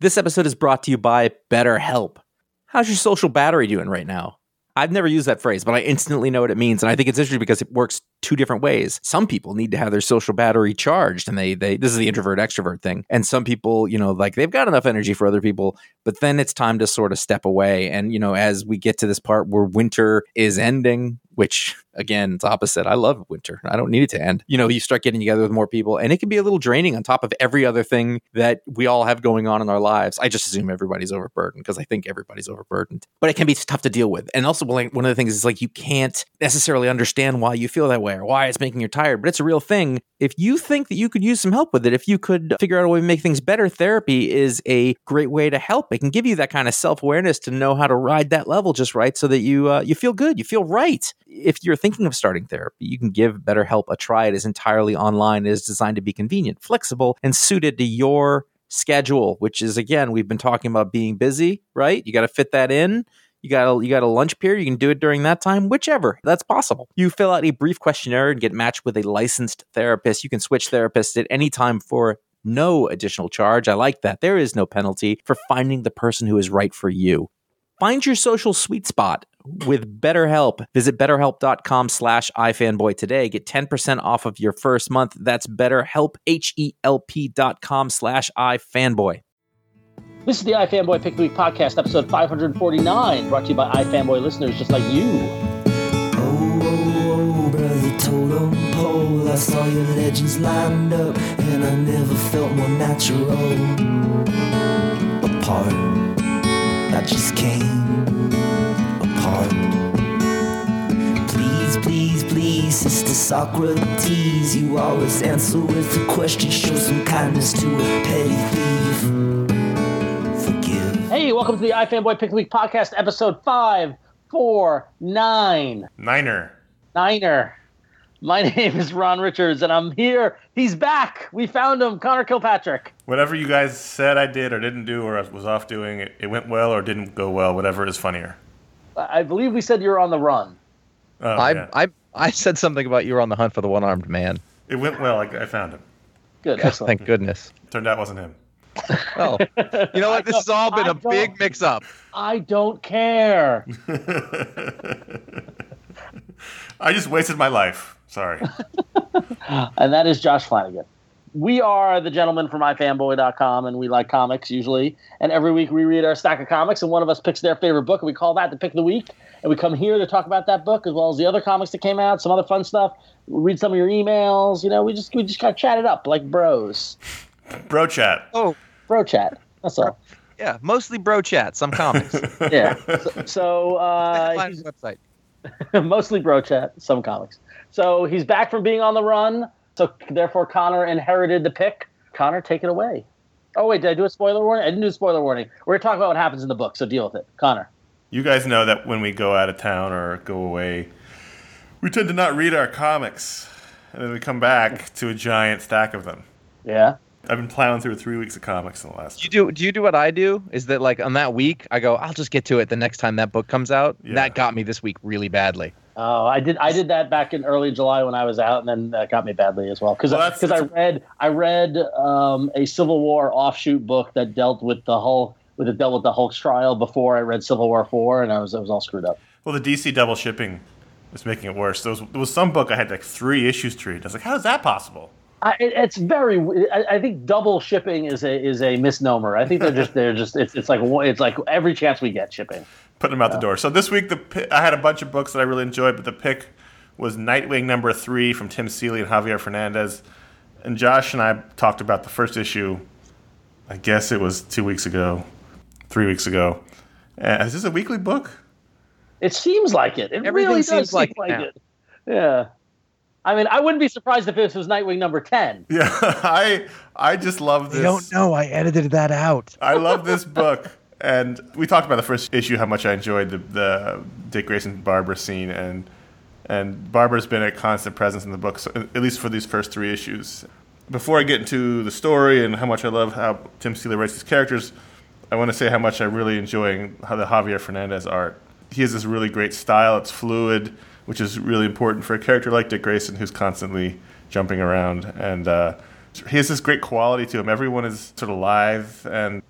This episode is brought to you by BetterHelp. How's your social battery doing right now? I've never used that phrase, but I instantly know what it means. And I think it's interesting because it works two different ways. Some people need to have their social battery charged, and they this is the introvert extrovert thing. And some people, like they've got enough energy for other people, but then it's time to sort of step away. And, as we get to this part where winter is ending, which again, it's opposite. I love winter. I don't need it to end. You start getting together with more people, and it can be a little draining on top of every other thing that we all have going on in our lives. I just assume everybody's overburdened because I think everybody's overburdened, but it can be tough to deal with. And also, one of the things is like you can't necessarily understand why you feel that way or why it's making you tired, but it's a real thing. If you think that you could use some help with it, if you could figure out a way to make things better, therapy is a great way to help. It can give you that kind of self-awareness to know how to ride that level just right so that you feel good, you feel right. If you're thinking of starting therapy, you can give BetterHelp a try. It is entirely online. It is designed to be convenient, flexible, and suited to your schedule, which is, again, we've been talking about being busy, right? You got to fit that in. You got a lunch period. You can do it during that time, whichever. That's possible. You fill out a brief questionnaire and get matched with a licensed therapist. You can switch therapists at any time for no additional charge. I like that. There is no penalty for finding the person who is right for you. Find your social sweet spot with BetterHelp. Visit BetterHelp.com/iFanboy today. Get 10% off of your first month. That's BetterHelp, HELP.com/iFanboy. This is the iFanboy Pick the Week podcast, episode 549, brought to you by iFanboy listeners just like you. Oh, brother totem pole, I saw your legends lined up, and I never felt more natural. Apart, I just came apart. Please, please, please, Sister Socrates, you always answer with a question, show some kindness to a petty thief. Hey, welcome to the iFanboy Pick the Week podcast, episode 549. Niner. My name is Ron Richards, and I'm here. He's back. We found him, Connor Kilpatrick. Whatever you guys said I did or didn't do or was off doing, it went well or didn't go well, whatever is funnier. I believe we said you were on the run. Oh, I said something about you were on the hunt for the one-armed man. It went well. I found him. Good, excellent. Thank goodness. Turned out it wasn't him. Oh, you know what? This has all been a big mix-up. I don't care. I just wasted my life. Sorry. And that is Josh Flanagan. We are the gentlemen from iFanboy.com, and we like comics usually. And every week we read our stack of comics, and one of us picks their favorite book, and we call that the Pick of the Week. And we come here to talk about that book as well as the other comics that came out, some other fun stuff. We read some of your emails. We just kind of chat it up like bros. Bro chat. Oh, Bro chat. That's all. yeah, mostly bro chat. Some comics. Yeah. So Find his website. mostly bro chat, some comics. So he's back from being on the run. So therefore, Connor inherited the pick. Connor, take it away. Oh wait, did I do a spoiler warning? I didn't do a spoiler warning. We're gonna talk about what happens in the book. So deal with it, Connor. You guys know that when we go out of town or go away, we tend to not read our comics, and then we come back to a giant stack of them. Yeah. I've been plowing through 3 weeks of comics in the last. Do you do what I do? Is that like on that week I go, I'll just get to it the next time that book comes out. Yeah. That got me this week really badly. Oh, I did that back in early July when I was out, and then that got me badly as well. Because I read a Civil War offshoot book that dealt with the Hulk's trial before I read Civil War 4, and I was all screwed up. Well, the DC double shipping was making it worse. There was some book I had like 3 issues to read. I was like, how is that possible? It's very. I think double shipping is a misnomer. I think they're just. It's like every chance we get shipping. Putting them out the door. So this week I had a bunch of books that I really enjoyed, but the pick was Nightwing #3 from Tim Seeley and Javier Fernandez. And Josh and I talked about the first issue. I guess it was 3 weeks ago. Is this a weekly book? It seems like it. Everything really does seem like it. Yeah. I mean, I wouldn't be surprised if this was Nightwing #10. Yeah, I just love this. I don't know. I edited that out. I love this book. And we talked about the first issue, how much I enjoyed the Dick Grayson Barbara scene. And Barbara's been a constant presence in the book, so at least for these first 3 issues. Before I get into the story and how much I love how Tim Seeley writes his characters, I want to say how much I really enjoy how the Javier Fernandez art. He has this really great style. It's fluid, which is really important for a character like Dick Grayson, who's constantly jumping around. And he has this great quality to him. Everyone is sort of lithe, and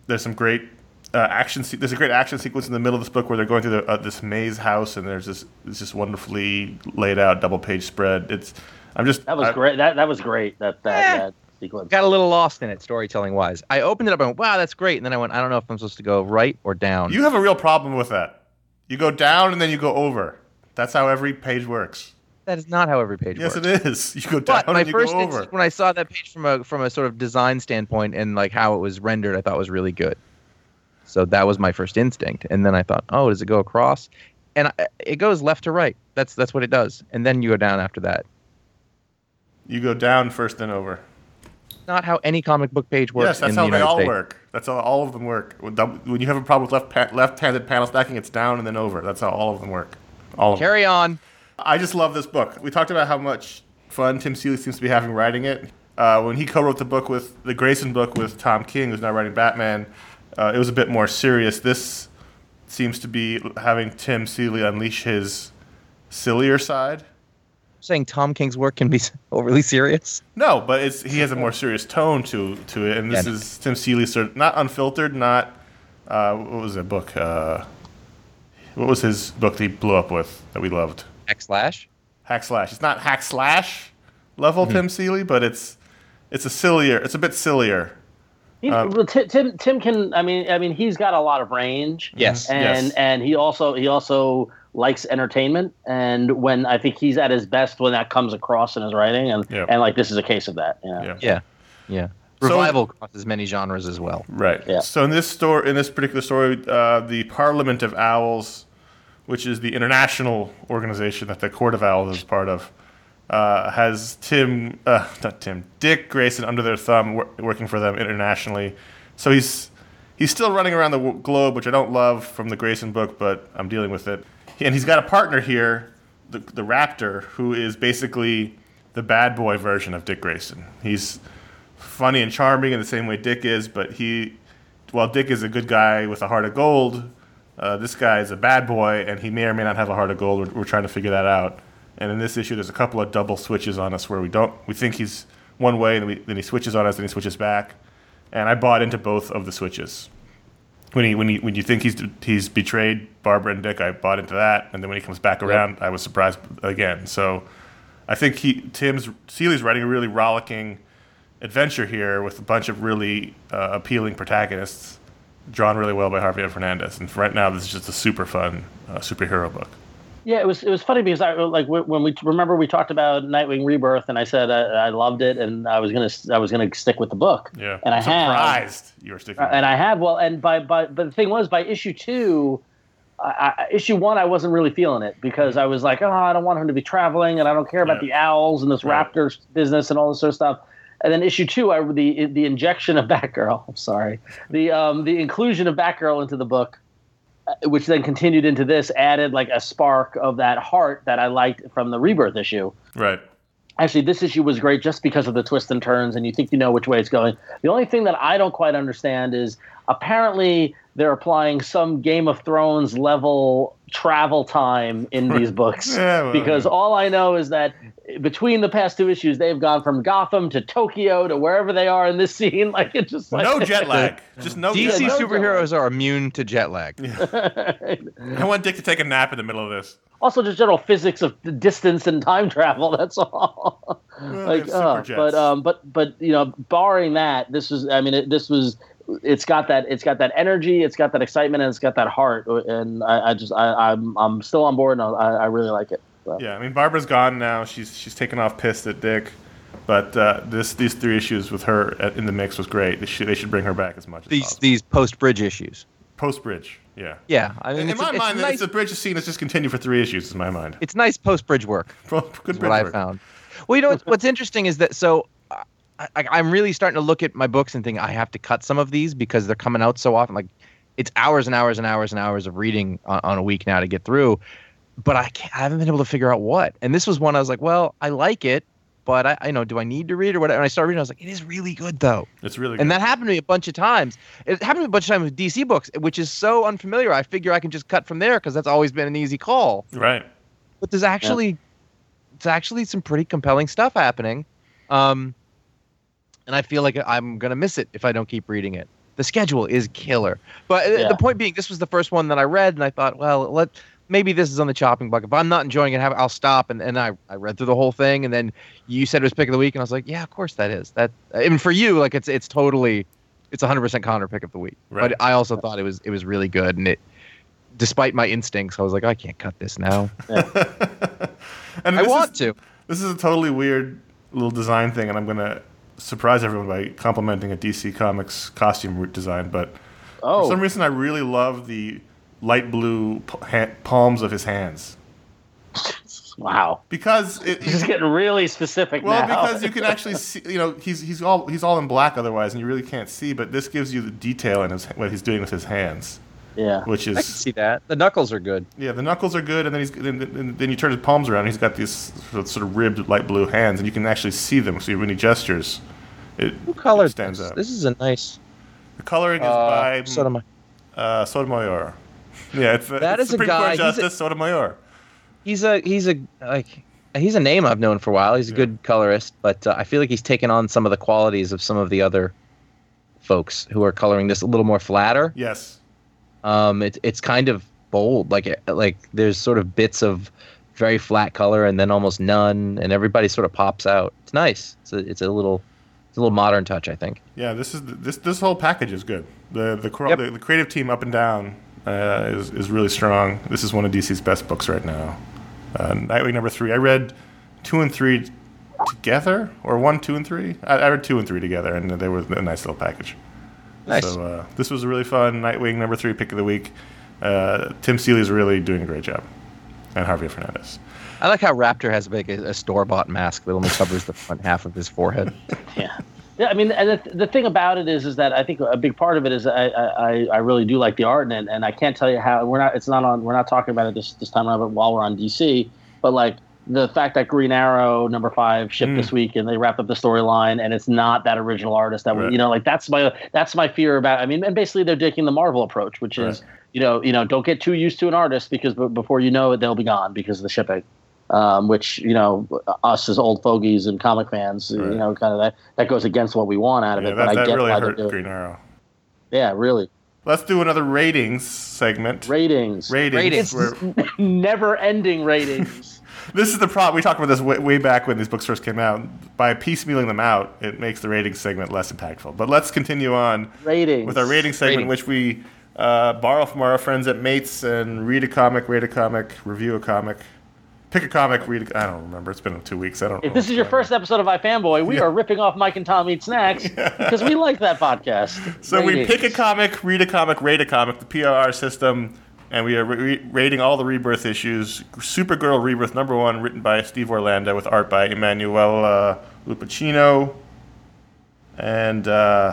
There's some great there's a great action sequence in the middle of this book where they're going through this maze house, and there's this wonderfully laid out double page spread. That was great. That was great. That sequence. Got a little lost in it, storytelling wise. I opened it up and went, wow, that's great. And then I went, I don't know if I'm supposed to go right or down. You have a real problem with that. You go down and then you go over. That's how every page works. That is not how every page works. Yes, it is. You go down and you go over. When I saw that page from a sort of design standpoint and like how it was rendered, I thought was really good. So that was my first instinct. And then I thought, oh, does it go across? And it goes left to right. That's what it does. And then you go down after that. You go down first, then over. Not how any comic book page works. Yes, that's how they all work. That's how all of them work. When you have a problem with left-handed panel stacking, it's down and then over. That's how all of them work. All of them. Carry on. I just love this book. We talked about how much fun Tim Seeley seems to be having writing it. When he co-wrote the Grayson book with Tom King, who's now writing Batman, it was a bit more serious. This seems to be having Tim Seeley unleash his sillier side. Saying Tom King's work can be overly serious? No, but he has a more serious tone to it, and this is Tim Seeley, sort of, not unfiltered, not what was the book? What was his book that he blew up with that we loved? Hack/Slash? Hack/Slash. It's not Hack/Slash level Tim Seeley, but it's a bit sillier. Tim can. I mean, he's got a lot of range. Yes, and he also likes entertainment, and when I think he's at his best when that comes across in his writing, and like this is a case of that. Yeah. Revival crosses many genres as well. Right. Yeah. So in this particular story, the Parliament of Owls, which is the international organization that the Court of Owls is part of, has Dick Grayson under their thumb, working for them internationally. So he's still running around the globe, which I don't love from the Grayson book, but I'm dealing with it. And he's got a partner here, the Raptor, who is basically the bad boy version of Dick Grayson. He's funny and charming in the same way Dick is, but while Dick is a good guy with a heart of gold, this guy is a bad boy, and he may or may not have a heart of gold. We're trying to figure that out. And in this issue, there's a couple of double switches on us where we think he's one way, and then he switches on us, and he switches back. And I bought into both of the switches. When you think he's betrayed Barbara and Dick, I bought into that, and then when he comes back around, I was surprised again. So I think Seeley's writing a really rollicking adventure here with a bunch of really appealing protagonists, drawn really well by Javier Fernandez. And for right now, this is just a super fun superhero book. Yeah, it was funny because when we talked about Nightwing Rebirth, and I said I loved it, and I was gonna stick with the book. Yeah, and I'm surprised you were sticking. And I have but the thing was, by issue 2, issue 1 I wasn't really feeling it because I was like, oh, I don't want him to be traveling, and I don't care about the owls and this Raptor business and all this sort of stuff. And then issue 2, the injection of Batgirl. I'm sorry, the inclusion of Batgirl into the book, which then continued into this, added like a spark of that heart that I liked from the Rebirth issue. Right. Actually, this issue was great just because of the twists and turns, and you think you know which way it's going. The only thing that I don't quite understand is apparently they're applying some Game of Thrones level travel time in these books. Because all I know is that between the past 2 issues, they've gone from Gotham to Tokyo to wherever they are in this scene. Like it's just like no jet lag. Just no. DC superheroes are immune to jet lag. I want Dick to take a nap in the middle of this. Also, just general physics of distance and time travel. That's all. Well, but you know, barring that, this was. I mean, it's got that energy, it's got that excitement, and it's got that heart. And I'm still on board, and I really like it. So. Yeah, I mean, Barbara's gone now. She's taken off pissed at Dick, but these 3 issues with her in the mix was great. They should bring her back as much as possible. These post-bridge issues. Post-bridge, yeah. Yeah, I mean, in my mind, nice. The bridge scene has just continued for 3 issues. In my mind, it's nice post-bridge work. Good bridge what work. I found. Well, you know what's interesting is that I'm really starting to look at my books and think I have to cut some of these because they're coming out so often. Like it's hours and hours and hours and hours of reading on a week now to get through. But I haven't been able to figure out what. And this was one I was like, well, I like it, but I know, do I need to read or whatever? And I started reading, I was like, it is really good though. It's really good. And that happened to me a bunch of times. It happened to me a bunch of times with DC books, which is so unfamiliar. I figure I can just cut from there because that's always been an easy call. Right. But there's actually some pretty compelling stuff happening. And I feel like I'm going to miss it if I don't keep reading it. the schedule is killer. But Yeah. the point being, this was the first one that I read, and I thought, well, maybe this is on the chopping block. If I'm not enjoying it, I'll stop. And I read through the whole thing, and then you said it was pick of the week, and I was like, yeah, of course that is. That, even for you, like it's 100% Connor pick of the week. Right. But I also thought it was really good, and despite my instincts, I was like, I can't cut this now. And I want to. This is a totally weird little design thing, and I'm going to surprise everyone by complimenting a DC Comics costume design. But for some reason, I really love the light blue palms of his hands. Wow. Because This is getting really specific well, now. because you can actually see, he's all in black otherwise, and you really can't see. But this gives you the detail in what he's doing with his hands. Yeah. Which I can is see that. The knuckles are good. yeah, the knuckles are good, and then you turn his palms around, and he's got these sort of ribbed light blue hands, and you can actually see them. So when he gestures, Who colored stands this? out. This is a nice The coloring is by Sotomayor. Sotomayor. Yeah, it's That it's is a Supreme guy- Court Justice Sotomayor. He's a name I've known for a while. He's a good colorist, but I feel like he's taken on some of the qualities of some of the other folks who are coloring this a little more flatter. Yes. It's kind of bold, like there's sort of bits of very flat color and then almost none, and everybody sort of pops out. It's nice. It's a little modern touch, I think. Yeah, this whole package is good. The creative team up and down is really strong. This is one of DC's best books right now. Nightwing #3. I read 2 and 3 together, or 1, 2, and 3. I read 2 and 3 together, and they were a nice little package. Nice. So this was a really fun Nightwing #3 pick of the week. Tim Seeley's really doing a great job, and Javier Fernandez. I like how Raptor has like a store-bought mask that only covers the front half of his forehead. Yeah. Yeah, I mean, and the thing about it is that I think a big part of it is I really do like the art, and I can't tell you how we're not talking about it this time around, but while we're on DC, but like the fact that Green Arrow #5 shipped this week and they wrapped up the storyline, and it's not that original artist that Right. like that's my fear about. I mean, and basically they're taking the Marvel approach, which is don't get too used to an artist because before you know it they'll be gone because of the shipping. Which us as old fogies and comic fans, Right. kind of that goes against what we want out of it. But I that get really why they're hurt doing Green Arrow. it. Yeah, really. Let's do another ratings segment. Ratings. Ratings. Where- Never-ending ratings. This is the problem. We talked about this way back when these books first came out. By piecemealing them out, it makes the rating segment less impactful. But let's continue on Ratings. with our rating segment, which we borrow from our friends at Mates and read a comic, rate a comic, review a comic, pick a comic, I don't remember. It's been 2 weeks. I don't know. If this is your first episode of iFanboy, we are ripping off Mike and Tom Eat Snacks because we like that podcast. So we Ratings. pick a comic, read a comic, rate a comic, the PRR system, and we are rating all the Rebirth issues. Supergirl Rebirth #1, written by Steve Orlando, with art by Emanuele Lupacchino. And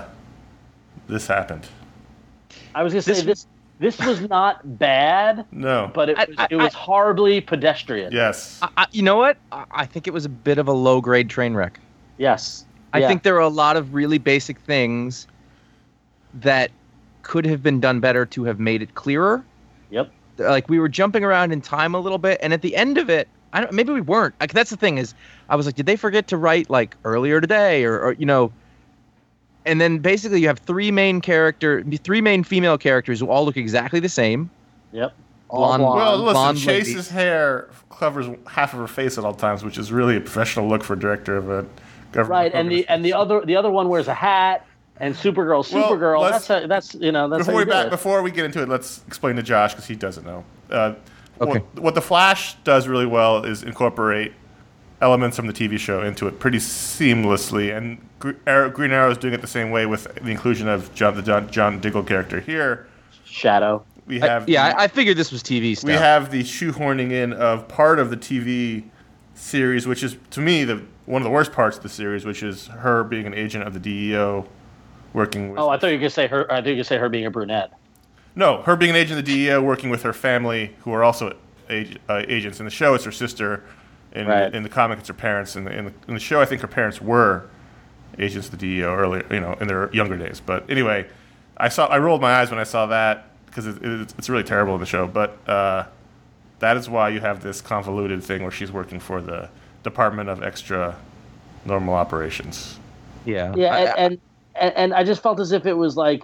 this happened. I was going to say this was not bad, No. but it was horribly pedestrian. Yes. You know what? I think it was a bit of a low-grade train wreck. Yes. I Yeah. think there are a lot of really basic things that could have been done better to have made it clearer. Yep. Like we were jumping around in time a little bit, and at the end of it, maybe we weren't. Like that's the thing is, I was like, did they forget to write like earlier today, or And then basically you have three main female characters who all look exactly the same. Yep. Blonde- All Well, blonde. listen, blonde Chase's lady. hair covers half of her face at all times, which is really a professional look for a director of a government. Right, and the other one wears a hat, and Supergirl. let's- That's how you do it. Before we get into it, let's explain to Josh because he doesn't know. Okay. What the Flash does really well is incorporate elements from the TV show into it pretty seamlessly, and Green Arrow is doing it the same way with the inclusion of the John Diggle character here. Shadow. We have I figured this was TV stuff. we have the shoehorning in of part of the TV series, which is to me one of the worst parts of the series, which is her being an agent of the DEO, working with. Oh, I thought you were gonna say her. I thought you were gonna say her being a brunette. No, her being an agent of the DEO, working with her family, who are also agents. In the show, it's her sister. Right. In the comic, it's her parents. In the show, I think her parents were agents of the DEO earlier, in their younger days. But anyway, I rolled my eyes when I saw that because it's really terrible in the show. But that is why you have this convoluted thing where she's working for the Department of Extra Normal Operations. Yeah. Yeah, and I just felt as if it was like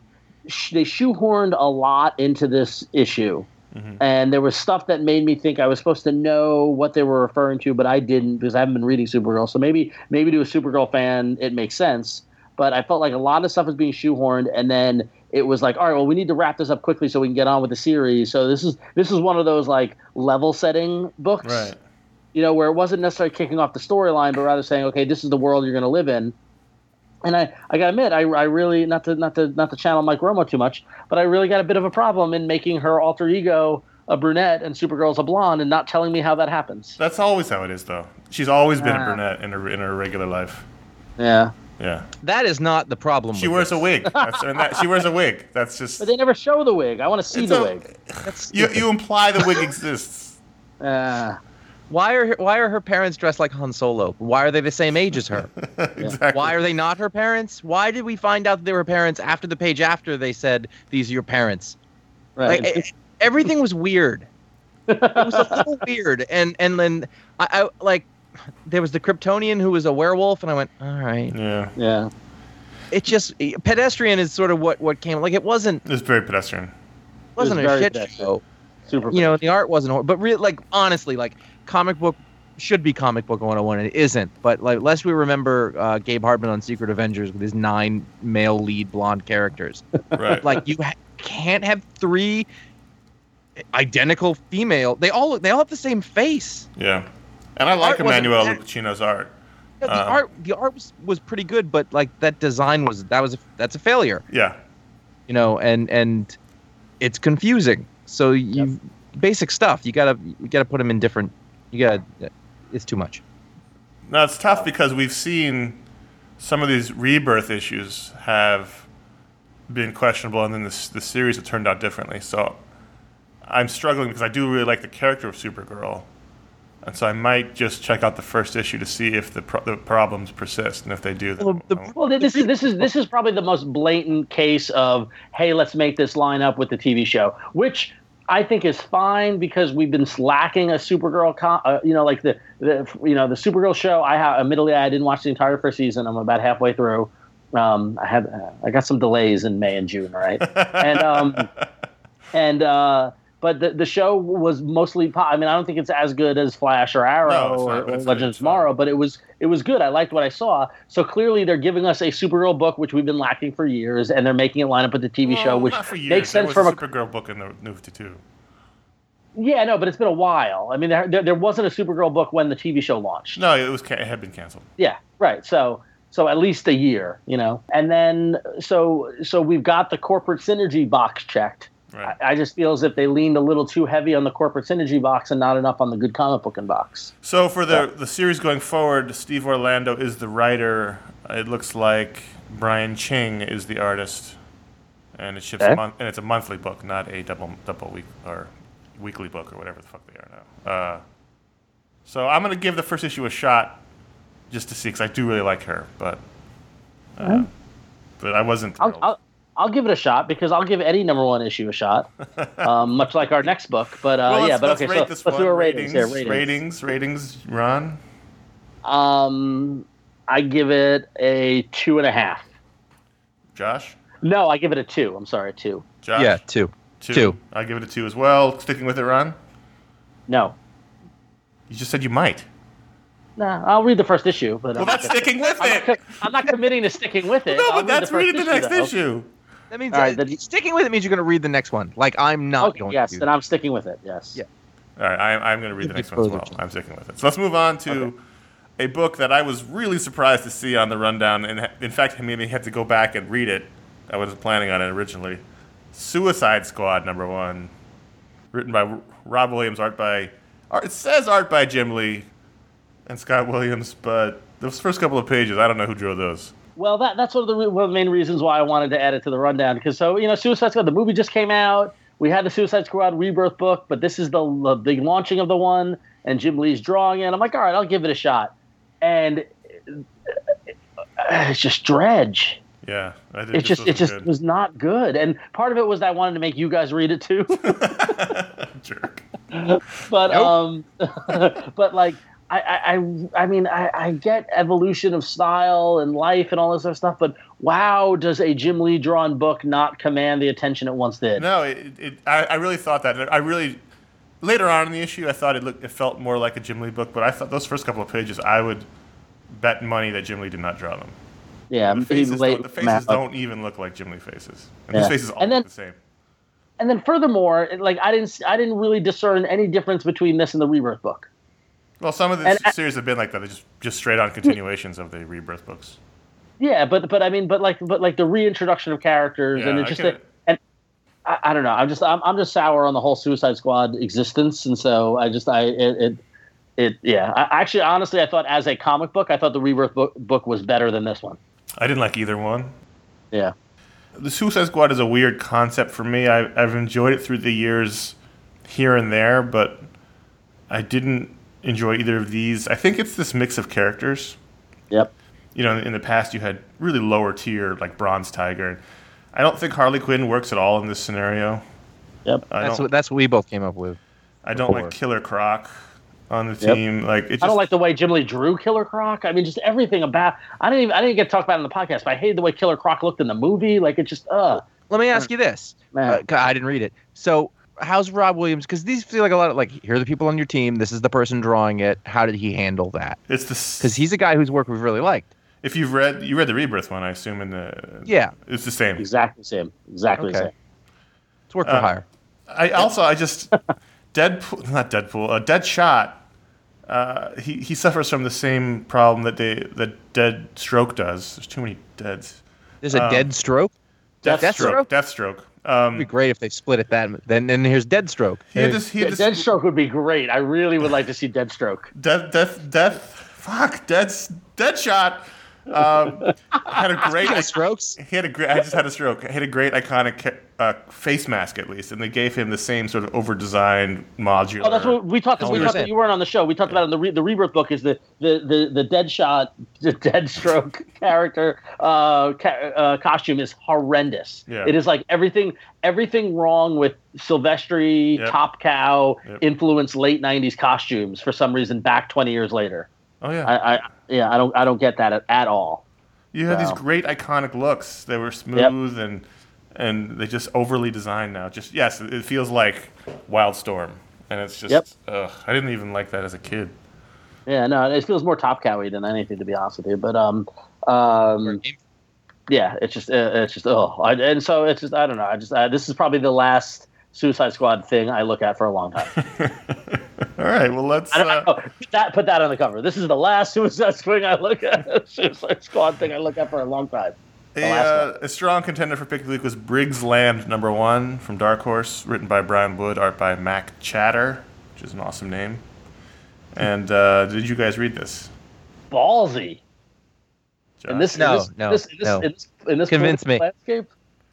they shoehorned a lot into this issue. And there was stuff that made me think I was supposed to know what they were referring to, but I didn't because I haven't been reading Supergirl. So maybe to a Supergirl fan, it makes sense. But I felt like a lot of stuff was being shoehorned, and then it was like, all right, well, we need to wrap this up quickly so we can get on with the series. So this is one of those like level setting books, Right. Where it wasn't necessarily kicking off the storyline, but rather saying, okay, this is the world you're going to live in. And I gotta admit, I really not to channel Mike Romo too much, but I really got a bit of a problem in making her alter ego a brunette and Supergirl's a blonde, and not telling me how that happens. That's always how it is, though. She's always been a brunette in her regular life. Yeah. Yeah. That is not the problem. She wears a wig. She wears a wig. That's just. But they never show the wig. I want to see the wig. You imply the wig exists. Why are her parents dressed like Han Solo? Why are they the same age as her? Exactly. Why are they not her parents? Why did we find out that they were parents after the page after they said these are your parents? Right. Like, everything was weird. It was a little weird, and then I like there was the Kryptonian who was a werewolf, and I went, all right. Yeah. It just pedestrian is sort of what came. Like it wasn't. It's very pedestrian. It wasn't a shit show. Super. The art wasn't. But really, like honestly, like comic book should be comic book 101, and it isn't. But like, lest we remember Gabe Hartman on Secret Avengers with his 9 male lead blonde characters. Right. Like you can't have 3 identical female. They all have the same face. Yeah. And I like Art wasn't Emmanuel bad. Lupacino's art. Yeah, the art was pretty good, but like that design that's a failure. Yeah. And it's confusing. So basic stuff. You gotta put them in different. It's too much. Now it's tough because we've seen some of these rebirth issues have been questionable, and then the series have turned out differently. So I'm struggling because I do really like the character of Supergirl, and so I might just check out the first issue to see if the problems persist, and if they do, then this is probably the most blatant case of, hey, let's make this line up with the TV show, which I think is fine because we've been lacking a Supergirl, like the Supergirl show. Admittedly, I didn't watch the entire first season. I'm about halfway through. I got some delays in May and June, right? But the show was mostly. I mean, I don't think it's as good as Flash or Arrow or Legends of Tomorrow, but it was good. I liked what I saw. So clearly, they're giving us a Supergirl book, which we've been lacking for years, and they're making it line up with the TV show, which makes sense from a Supergirl book in the New 52. Yeah, no, but it's been a while. I mean, there wasn't a Supergirl book when the TV show launched. No, it had been canceled. Yeah, right. So at least a year, and then so we've got the corporate synergy box checked. Right. I just feel as if they leaned a little too heavy on the corporate synergy box and not enough on the good comic booking box. So for the series going forward, Steve Orlando is the writer. It looks like Brian Ching is the artist, and it ships and it's a monthly book, not a double week or weekly book or whatever the fuck they are now. So I'm gonna give the first issue a shot just to see, because I do really like her, but I wasn't thrilled. I'll give it a shot because I'll give any #1 issue a shot, much like our next book. But let's do a ratings. Ratings, Ron. I give it a 2.5. Josh? No, I give it a 2. I'm sorry, 2. Josh? Yeah, 2. 2. I give it a 2 as well. Sticking with it, Ron? No. You just said you might. Nah, I'll read the first issue. But that's sticking with it. I'm not committing to sticking with it. No, but that's reading the next issue. That means sticking with it means you're going to read the next one. Like I'm not going to. Yes, and I'm sticking with it. Yes. Yeah. All right, I'm going to read the next one as well. I'm sticking with it. So let's move on to a book that I was really surprised to see on the rundown, and in fact, made me had to go back and read it. I wasn't planning on it originally. Suicide Squad #1, written by Rob Williams, it says art by Jim Lee and Scott Williams, but those first couple of pages, I don't know who drew those. Well, that's one of the main reasons why I wanted to add it to the rundown, because Suicide Squad, the movie just came out. We had the Suicide Squad Rebirth book, but this is the big launching of the one, and Jim Lee's drawing it. I'm like, all right, I'll give it a shot. And it's just dredge. Yeah, it just was not good. And part of it was that I wanted to make you guys read it too. Jerk. But nope. but like I mean, I get evolution of style and life and all this other stuff, but wow, does a Jim Lee drawn book not command the attention it once did? No, I really thought that. Later on in the issue, I thought it felt more like a Jim Lee book, but I thought those first couple of pages, I would bet money that Jim Lee did not draw them. Yeah, the faces don't even look like Jim Lee faces, and his faces all look the same. And then furthermore, like I didn't really discern any difference between this and the Rebirth book. Well, some of the series have been like that. They're just straight on continuations of the Rebirth books. Yeah, but the reintroduction of characters and it just I don't know. I'm just sour on the whole Suicide Squad existence, and so honestly, I thought as a comic book, I thought the Rebirth book was better than this one. I didn't like either one. Yeah. The Suicide Squad is a weird concept for me. I've enjoyed it through the years here and there, but I didn't enjoy either of these. I think it's this mix of characters. Yep. You know, in the past you had really lower tier like Bronze Tiger. I don't think Harley Quinn works at all in this scenario. Yep. That's what we both came up with. I don't like Killer Croc on the team. Like I don't like the way Jim Lee drew Killer Croc. I mean, just everything about. I didn't get to talk about it in the podcast, but I hated the way Killer Croc looked in the movie. Like it just. Let me ask you this. I didn't read it. So how's Rob Williams? Because these feel like a lot of like here are the people on your team. This is the person drawing it. How did he handle that? It's this because he's a guy whose work we've really liked. If you read the Rebirth one, I assume it's the same. Exactly the same. Exactly the same. It's work for hire. Deadshot. He suffers from the same problem that Deadstroke does. There's too many Deads. There's a Deadstroke. Deathstroke. It'd be great if they split it that. Then here's Deadstroke. Deadstroke would be great. I really would like to see Deadstroke. Deadshot. Had a great strokes. I just had a stroke. He had a great iconic face mask at least, and they gave him the same sort of over-designed modular. Oh, that's what we talked about. You weren't on the show. We talked about in the Rebirth book is the Deadshot, the Deadstroke character costume is horrendous. Yeah. It is like everything wrong with Silvestri, Top Cow influenced late '90s costumes for some reason back 20 years later. Oh yeah. I don't get that at all. You had these great iconic looks. They were smooth and they just overly designed now. Just it feels like Wildstorm, and it's just I didn't even like that as a kid. Yeah, no, it feels more Top Cow-y than anything, to be honest with you. But it's just and so it's just I don't know. This is probably the last Suicide Squad thing I look at for a long time. All right, well let's put that on the cover. This is the last Suicide Squad I look at. Suicide Squad thing I look at for a long time. A strong contender for Pick of the Week was Briggs Land #1 from Dark Horse, written by Brian Wood, art by Mac Chatter, which is an awesome name. And did you guys read this? Ballsy. Josh? In this convince me. Landscape?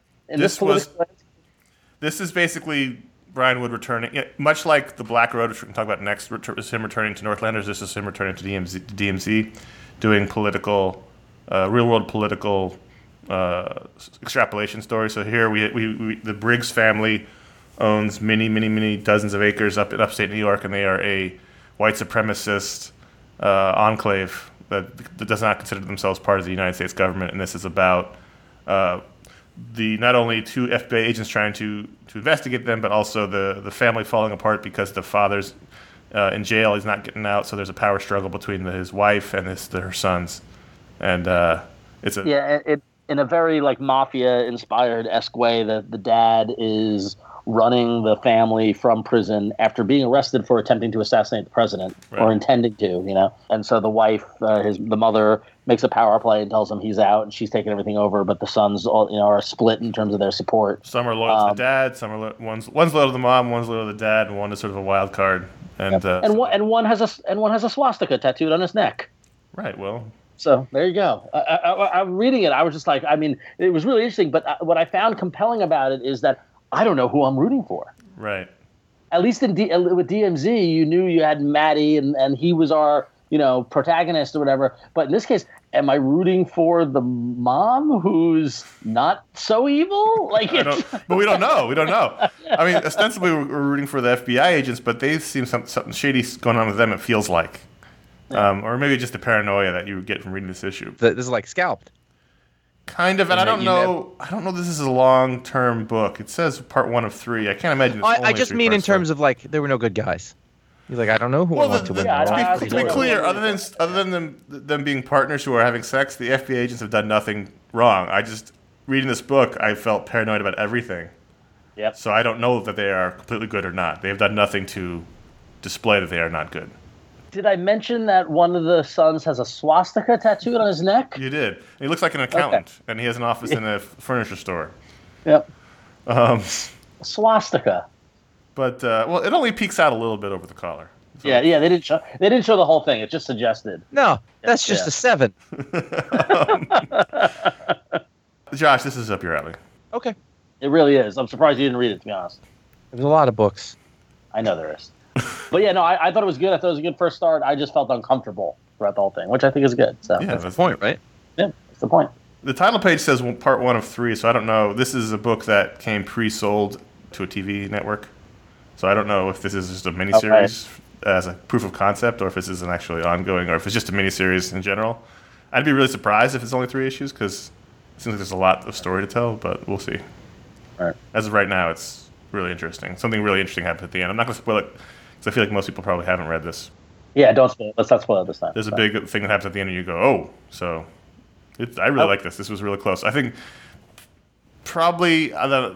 This is basically Brian Wood returning, much like the Black Road, which we can talk about next, is him returning to Northlanders. This is him returning to DMZ, doing political, real-world political extrapolation stories. So here we the Briggs family owns many dozens of acres up in upstate New York, and they are a white supremacist enclave that does not consider themselves part of the United States government. And this is about not only two FBI agents trying to investigate them, but also the family falling apart because the father's in jail. He's not getting out, so there's a power struggle between his wife and her sons. And it's in a very like mafia-inspired-esque way that the dad is running the family from prison after being arrested for attempting to assassinate the president, or intending to, And so the wife, the mother, makes a power play and tells him he's out, and she's taking everything over. But the sons, all are split in terms of their support. Some are loyal to the dad. Some are one's loyal to the mom, one's loyal to the dad, and one is sort of a wild card. And one has a swastika tattooed on his neck. Right. Well. So there you go. I'm reading it. I was just like, I mean, it was really interesting. But what I found compelling about it is that I don't know who I'm rooting for. Right. At least with DMZ, you knew you had Matty and he was our, protagonist or whatever. But in this case, am I rooting for the mom who's not so evil? But we don't know. We don't know. I mean, ostensibly we're rooting for the FBI agents, but they seem something shady going on with them. It feels like, Or maybe just the paranoia that you get from reading this issue. This is like Scalped. Kind of, and I don't know. I don't know. This is a long-term book. It says part 1 of 3. I can't imagine. I just mean in terms of like there were no good guys. You're like, I don't know who I want to win. To be clear, other than them being partners who are having sex, the FBI agents have done nothing wrong. I just reading this book, I felt paranoid about everything. Yep. So I don't know that they are completely good or not. They have done nothing to display that they are not good. Did I mention that one of the sons has a swastika tattooed on his neck? You did. He looks like an accountant, and he has an office in a furniture store. Yep. Swastika. But well, it only peeks out a little bit over the collar. So. Yeah. They didn't show the whole thing. It just suggested. No, that's just a 7. Josh, this is up your alley. Okay. It really is. I'm surprised you didn't read it, to be honest. There's a lot of books. I know there is. But yeah, no, I thought it was good. I thought it was a good first start. I just felt uncomfortable throughout the whole thing, which I think is good. So Yeah, That's the point, right? yeah, that's the point. The title page says part 1 of 3, so I don't know. This is a book that came pre-sold to a TV network, so I don't know if this is just a miniseries as a proof of concept, or if this is an actually ongoing, or if it's just a miniseries in general. I'd be really surprised if it's only 3 issues, because it seems like there's a lot of story to tell, but we'll see. All right. As of right now, it's really interesting. Something really interesting happens at the end. I'm not going to spoil it, because I feel like most people probably haven't read this. Yeah, don't spoil it. Let's not spoil it this time. There's a big thing that happens at the end, and you go, oh, so... I really like this. This was really close. I think probably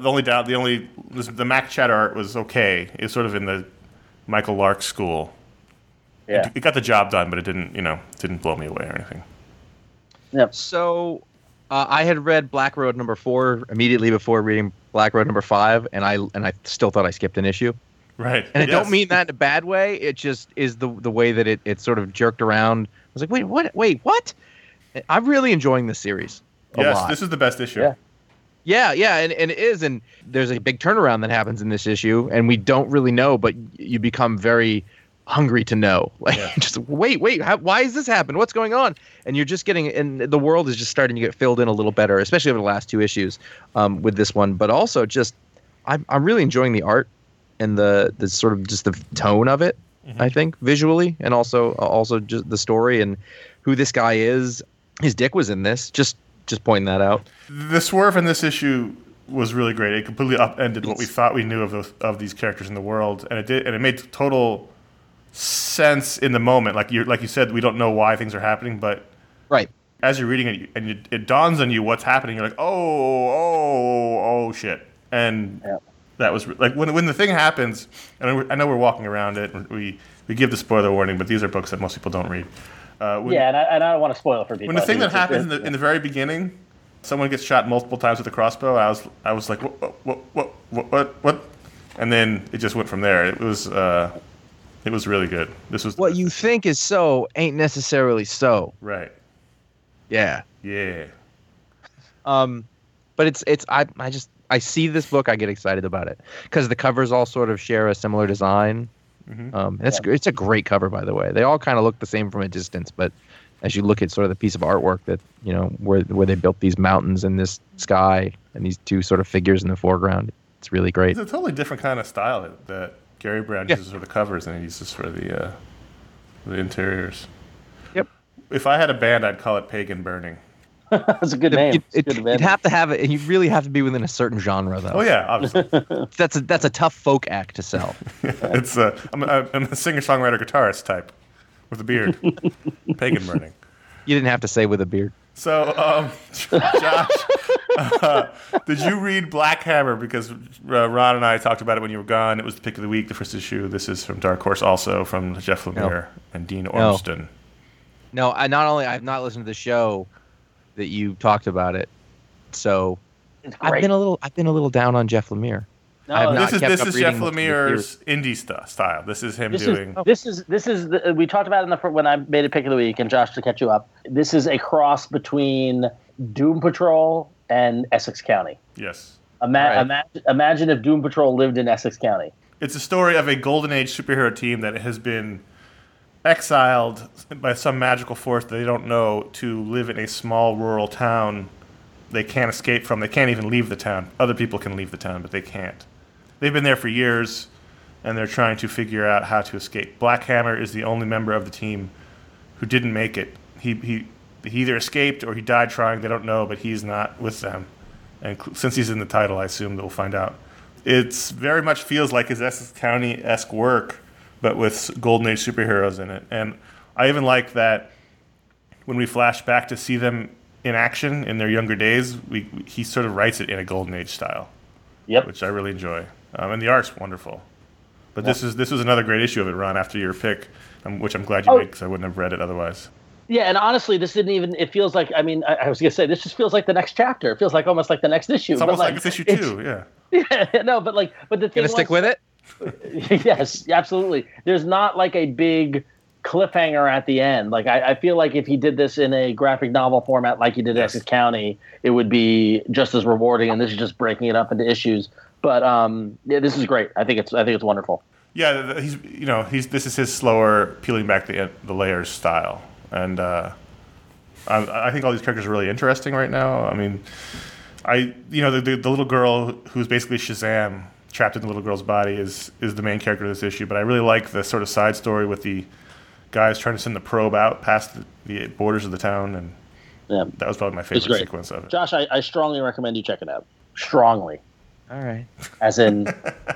the Mac Chatter art was okay. It was sort of in the Michael Lark school. Yeah. It got the job done, but it didn't blow me away or anything. Yep. So I had read Black Road number 4 immediately before reading Black Road number 5, and I still thought I skipped an issue. Right. And I don't mean that in a bad way. It just is the way that it sort of jerked around. I was like, wait, what? I'm really enjoying this series. Yes, this is the best issue. Yeah, and it is. And there's a big turnaround that happens in this issue, and we don't really know, but you become very hungry to know. Like, just wait, why has this happened? What's going on? And you're just getting, and the world is just starting to get filled in a little better, especially over the last 2 issues with this one. But also, just I'm really enjoying the art and the sort of just the tone of it. Mm-hmm. I think visually, and also just the story and who this guy is. His dick was in this. Just pointing that out. The swerve in this issue was really great. It completely upended what we thought we knew of these characters in the world, and it made total sense in the moment. Like you said, we don't know why things are happening, but right as you're reading it, and it dawns on you what's happening. You're like, oh shit, and that was like when the thing happens. And I know we're walking around it. And we give the spoiler warning, but these are books that most people don't read. And I don't want to spoil it for people. When the thing that happens in the very beginning, someone gets shot multiple times with a crossbow. I was like, what? And then it just went from there. It was really good. This was what you think is so ain't necessarily so. Right. Yeah. Yeah. But I see this book, I get excited about it because the covers all sort of share a similar design. Mm-hmm. It's a great cover, by the way. They all kind of look the same from a distance, but as you look at sort of the piece of artwork that where they built these mountains and this sky and these 2 sort of figures in the foreground, it's really great. It's a totally different kind of style that Gary Brown uses for the covers and he uses for the interiors. Yep. If I had a band, I'd call it Pagan Burning. That's a good name. You'd have to have it, and you really have to be within a certain genre, though. Oh yeah, obviously. That's a tough folk act to sell. It's I'm a singer-songwriter guitarist type with a beard. Pagan Burning. You didn't have to say with a beard. So, Josh, did you read Black Hammer? Because Ron and I talked about it when you were gone. It was the pick of the week, the first issue. This is from Dark Horse, also from Jeff Lemire and Dean Ormston. No, I've not listened to the show that you talked about it, so I've been a little down on Jeff Lemire. No, this is Jeff Lemire's indie style. This is him doing. This is we talked about it when I made a pick of the week, and Josh, to catch you up, this is a cross between Doom Patrol and Essex County. Yes. Imagine if Doom Patrol lived in Essex County. It's a story of a Golden Age superhero team that has been exiled by some magical force that they don't know to live in a small rural town they can't escape from. They can't even leave the town. Other people can leave the town, but they can't. They've been there for years, and they're trying to figure out how to escape. Black Hammer is the only member of the team who didn't make it. He either escaped or he died trying. They don't know, but he's not with them. And since he's in the title, I assume that we'll find out. It's very much feels like his Essex County-esque work, but with Golden Age superheroes in it. And I even like that when we flash back to see them in action in their younger days, he sort of writes it in a Golden Age style, which I really enjoy. And the art's wonderful. But this was another great issue of it, Ron, after your pick, which I'm glad you made because I wouldn't have read it otherwise. Yeah, and honestly, this didn't even. It feels like. I mean, I was gonna say this just feels like the next chapter. It feels like almost like the next issue. It's almost like it's issue 2. Yeah. Yeah, no, but the thing. Gonna stick with it? Yes, absolutely. There's not like a big cliffhanger at the end. Like I feel like if he did this in a graphic novel format, like he did Essex County, it would be just as rewarding. And this is just breaking it up into issues. But yeah, this is great. I think it's wonderful. Yeah, this is his slower peeling back the layers style. And I think all these characters are really interesting right now. I mean, the little girl who's basically Shazam trapped in the little girl's body is the main character of this issue. But I really like the sort of side story with the guys trying to send the probe out past the borders of the town, and that was probably my favorite sequence of it. Josh, I strongly recommend you check it out. Strongly. All right. As in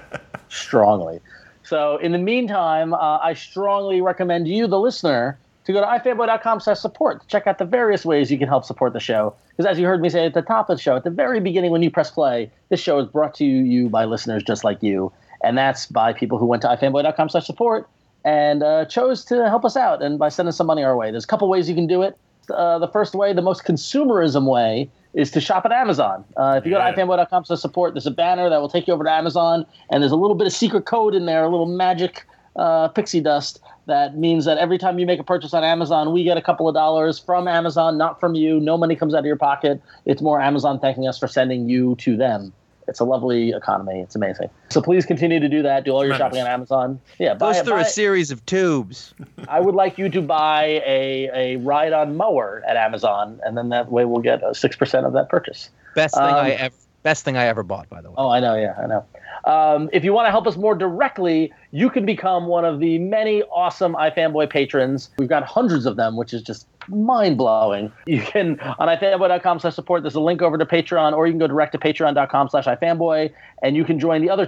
strongly. So in the meantime, I strongly recommend you, the listener, to go to ifanboy.com/support to check out the various ways you can help support the show. Because as you heard me say at the top of the show, at the very beginning when you press play, this show is brought to you by listeners just like you. And that's by people who went to ifanboy.com/support and chose to help us out and by sending some money our way. There's a couple ways you can do it. The first way, the most consumerism way, is to shop at Amazon. If you go to ifanboy.com/support, there's a banner that will take you over to Amazon, and there's a little bit of secret code in there, a little magic pixie dust that means that every time you make a purchase on Amazon, we get a couple of dollars from Amazon, not from you. No money comes out of your pocket. It's more Amazon thanking us for sending you to them. It's a lovely economy. It's amazing. So please continue to do that. Do all your shopping on Amazon. Yeah, goes through a series of tubes. I would like you to buy a ride-on mower at Amazon, and then that way we'll get 6% of that purchase. Best thing I ever bought, by the way. Oh, I know. Yeah, I know. If you want to help us more directly, you can become one of the many awesome iFanboy patrons. We've got hundreds of them, which is just mind-blowing. You can, on ifanboy.com/support, there's a link over to Patreon, or you can go direct to patreon.com/ifanboy, and you can join the other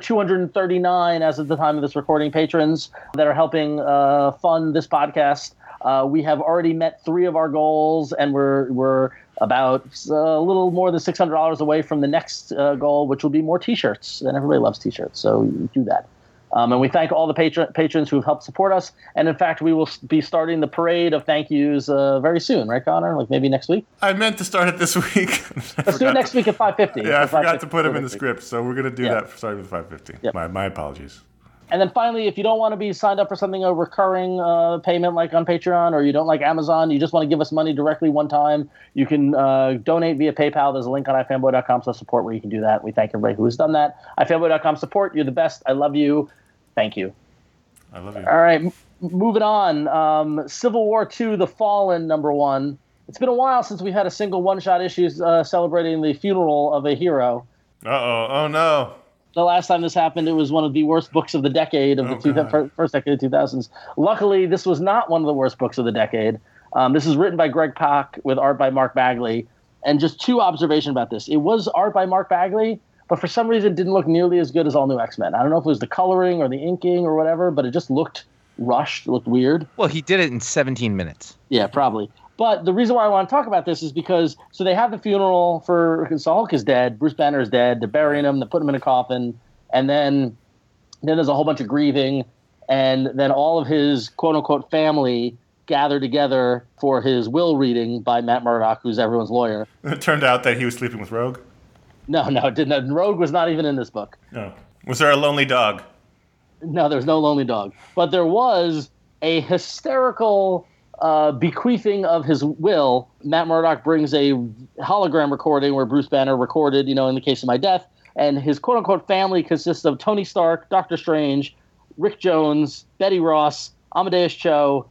239, as of the time of this recording, patrons that are helping fund this podcast. We have already met 3 of our goals, and we're about a little more than $600 away from the next goal, which will be more T-shirts. And everybody loves T-shirts, so do that. And we thank all the patrons who have helped support us. And in fact, we will be starting the parade of thank yous very soon, right, Connor? Like maybe next week? I meant to start it this week. Let's do it next week at 5:50. Yeah, I forgot to put them in the script, so we're going to do that starting with 5:50. Yep. My apologies. And then finally, if you don't want to be signed up for something, a recurring payment like on Patreon, or you don't like Amazon, you just want to give us money directly one time, you can donate via PayPal. There's a link on ifanboy.com/support where you can do that. We thank everybody who has done that. ifanboy.com/support. You're the best. I love you. Thank you. I love you. All right, moving on. Civil War II, The Fallen, #1. It's been a while since we've had a single one-shot issue celebrating the funeral of a hero. Uh-oh. Oh, no. The last time this happened, it was one of the worst books of the decade, of the first decade of 2000s. Luckily, this was not one of the worst books of the decade. This is written by Greg Pak with art by Mark Bagley. And just 2 observations about this. It was art by Mark Bagley, but for some reason it didn't look nearly as good as All New X-Men. I don't know if it was the coloring or the inking or whatever, but it just looked rushed, looked weird. Well, he did it in 17 minutes. Yeah, probably. But the reason why I want to talk about this is because, so they have the funeral for, so Hulk is dead, Bruce Banner is dead, they're burying him, they put him in a coffin, and then there's a whole bunch of grieving, and then all of his quote-unquote family gather together for his will reading by Matt Murdock, who's everyone's lawyer. It turned out that he was sleeping with Rogue? No, it didn't. Rogue was not even in this book. No. Was there a lonely dog? No, there's no lonely dog. But there was a hysterical bequeathing of his will. Matt Murdock brings a hologram recording where Bruce Banner recorded, in the case of my death, and his quote-unquote family consists of Tony Stark, Doctor Strange, Rick Jones, Betty Ross, Amadeus Cho,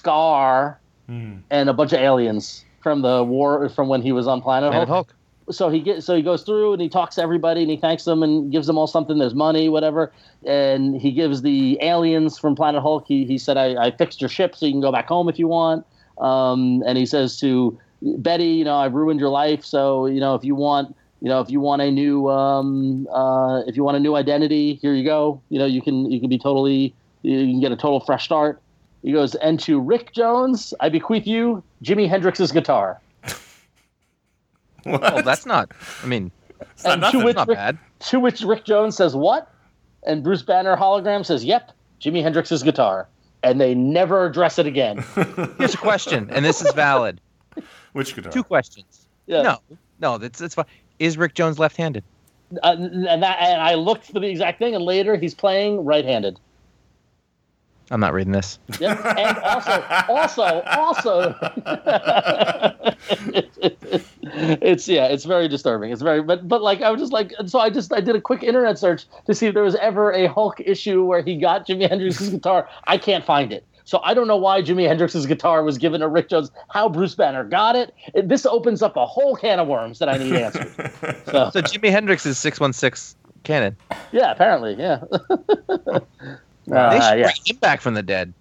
Scar, and a bunch of aliens from the war, from when he was on Planet Hulk. So he goes through and he talks to everybody and he thanks them and gives them all something. There's money, whatever. And he gives the aliens from Planet Hulk. He said, I fixed your ship so you can go back home if you want. And he says to Betty, I've ruined your life. So, if you want a new, if you want a new identity, here you go. You can get a total fresh start. He goes, and to Rick Jones, I bequeath you Jimi Hendrix's guitar. What? Well, that's not. I mean, It's not nothing. it's not bad. To which Rick Jones says, what? And Bruce Banner hologram says, yep, Jimi Hendrix's guitar. And they never address it again. Here's a question, and this is valid. Which guitar? 2 questions. Yeah. No, that's fine. Is Rick Jones left-handed? And I looked for the exact thing, and later he's playing right-handed. I'm not reading this. Yep. And also, it's very disturbing. It's very, but like I was just like, so I did a quick internet search to see if there was ever a Hulk issue where he got Jimi Hendrix's guitar. I can't find it. So I don't know why Jimi Hendrix's guitar was given to Rick Jones, how Bruce Banner got it. This opens up a whole can of worms that I need answered. So Jimi Hendrix is 616 canon. yeah, apparently, yeah. They should Yeah. bring him back from the dead.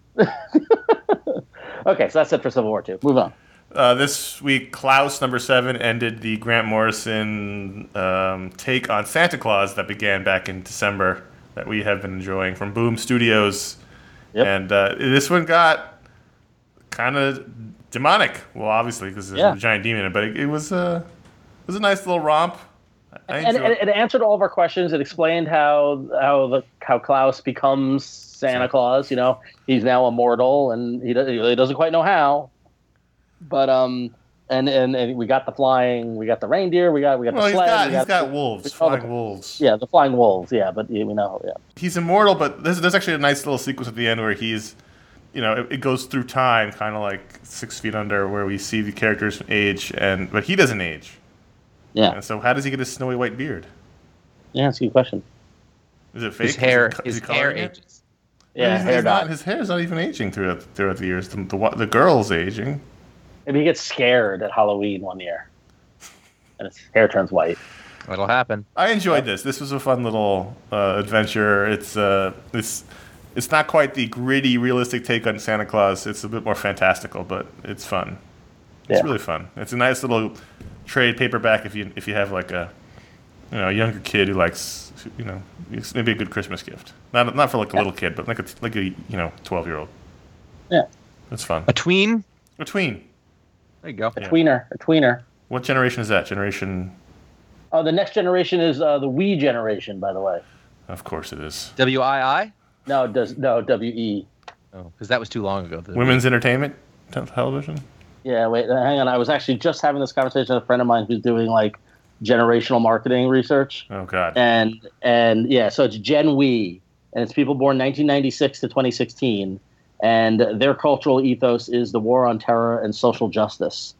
Okay, so that's it for Civil War II. Move on. This week, Klaus #7 ended the Grant Morrison take on Santa Claus that began back in December that we have been enjoying from Boom Studios. Yep. And this one got kind of demonic. Well, obviously, because there's a giant demon in it, but it was a nice little romp. And it answered all of our questions. It explained how Klaus becomes Santa Claus. He's now immortal, and he really doesn't quite know how. But and we got the flying, we got the reindeer, we got the sled. He's got wolves, flying wolves. Yeah, the flying wolves. Yeah, but we know. Yeah, he's immortal, but there's actually a nice little sequence at the end where he's, it goes through time, kind of like 6 Feet Under, where we see the characters age, but he doesn't age. Yeah. And so how does he get his snowy white beard? Yeah, that's a good question. Is it fake? His hair coloring it? ages. Yeah, hair dye. His hair's not even aging throughout the years. The girl's aging. Maybe he gets scared at Halloween one year, and his hair turns white. It'll happen. I enjoyed this. This was a fun little adventure. It's not quite the gritty, realistic take on Santa Claus. It's a bit more fantastical, but it's fun. It's really fun. It's a nice little trade paperback if you have like a younger kid who likes it's maybe a good Christmas gift. Not for like a little kid, but like a 12-year-old. Yeah, It's fun. A tween. A tween. There you go. A tweener. What generation is that? Generation. Oh, the next generation is the Wii generation, by the way. Of course it is. WII? No, WE. Oh, because that was too long ago. Women's entertainment television. Yeah, wait, hang on. I was actually just having this conversation with a friend of mine who's doing like generational marketing research. Oh God. And yeah, so it's Gen Wii, and it's people born 1996 to 2016. And their cultural ethos is the war on terror and social justice.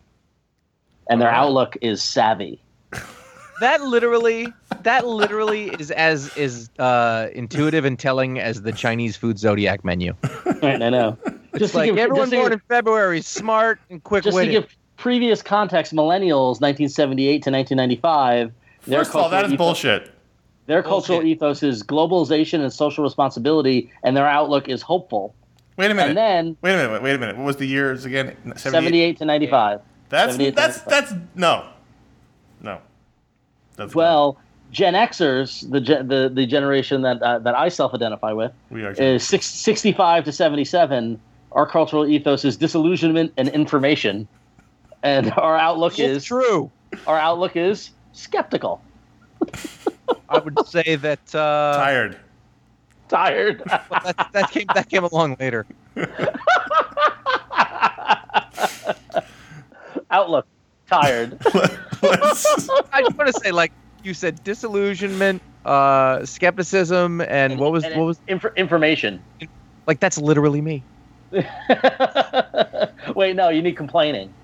And their outlook is savvy. That literally is as intuitive and telling as the Chinese food zodiac menu. Right, I know. Just like everyone born in February is smart and quick-witted. Just to give previous context, millennials, 1978 to 1995. First of all, that is bullshit. Their cultural ethos is globalization and social responsibility, and their outlook is hopeful. Wait a minute. And then wait a minute. What was the years again? 78 to 95. That's no. That's well, Gen Xers, the generation that I self-identify with, is 65 to 77. Our cultural ethos is disillusionment and information, and our outlook is true. Our outlook is skeptical. I would say that tired. Well, that came along later. Outlook, tired. I just want to say, like you said, disillusionment, skepticism, and what was information? Like that's literally me. Wait, no, you need complaining.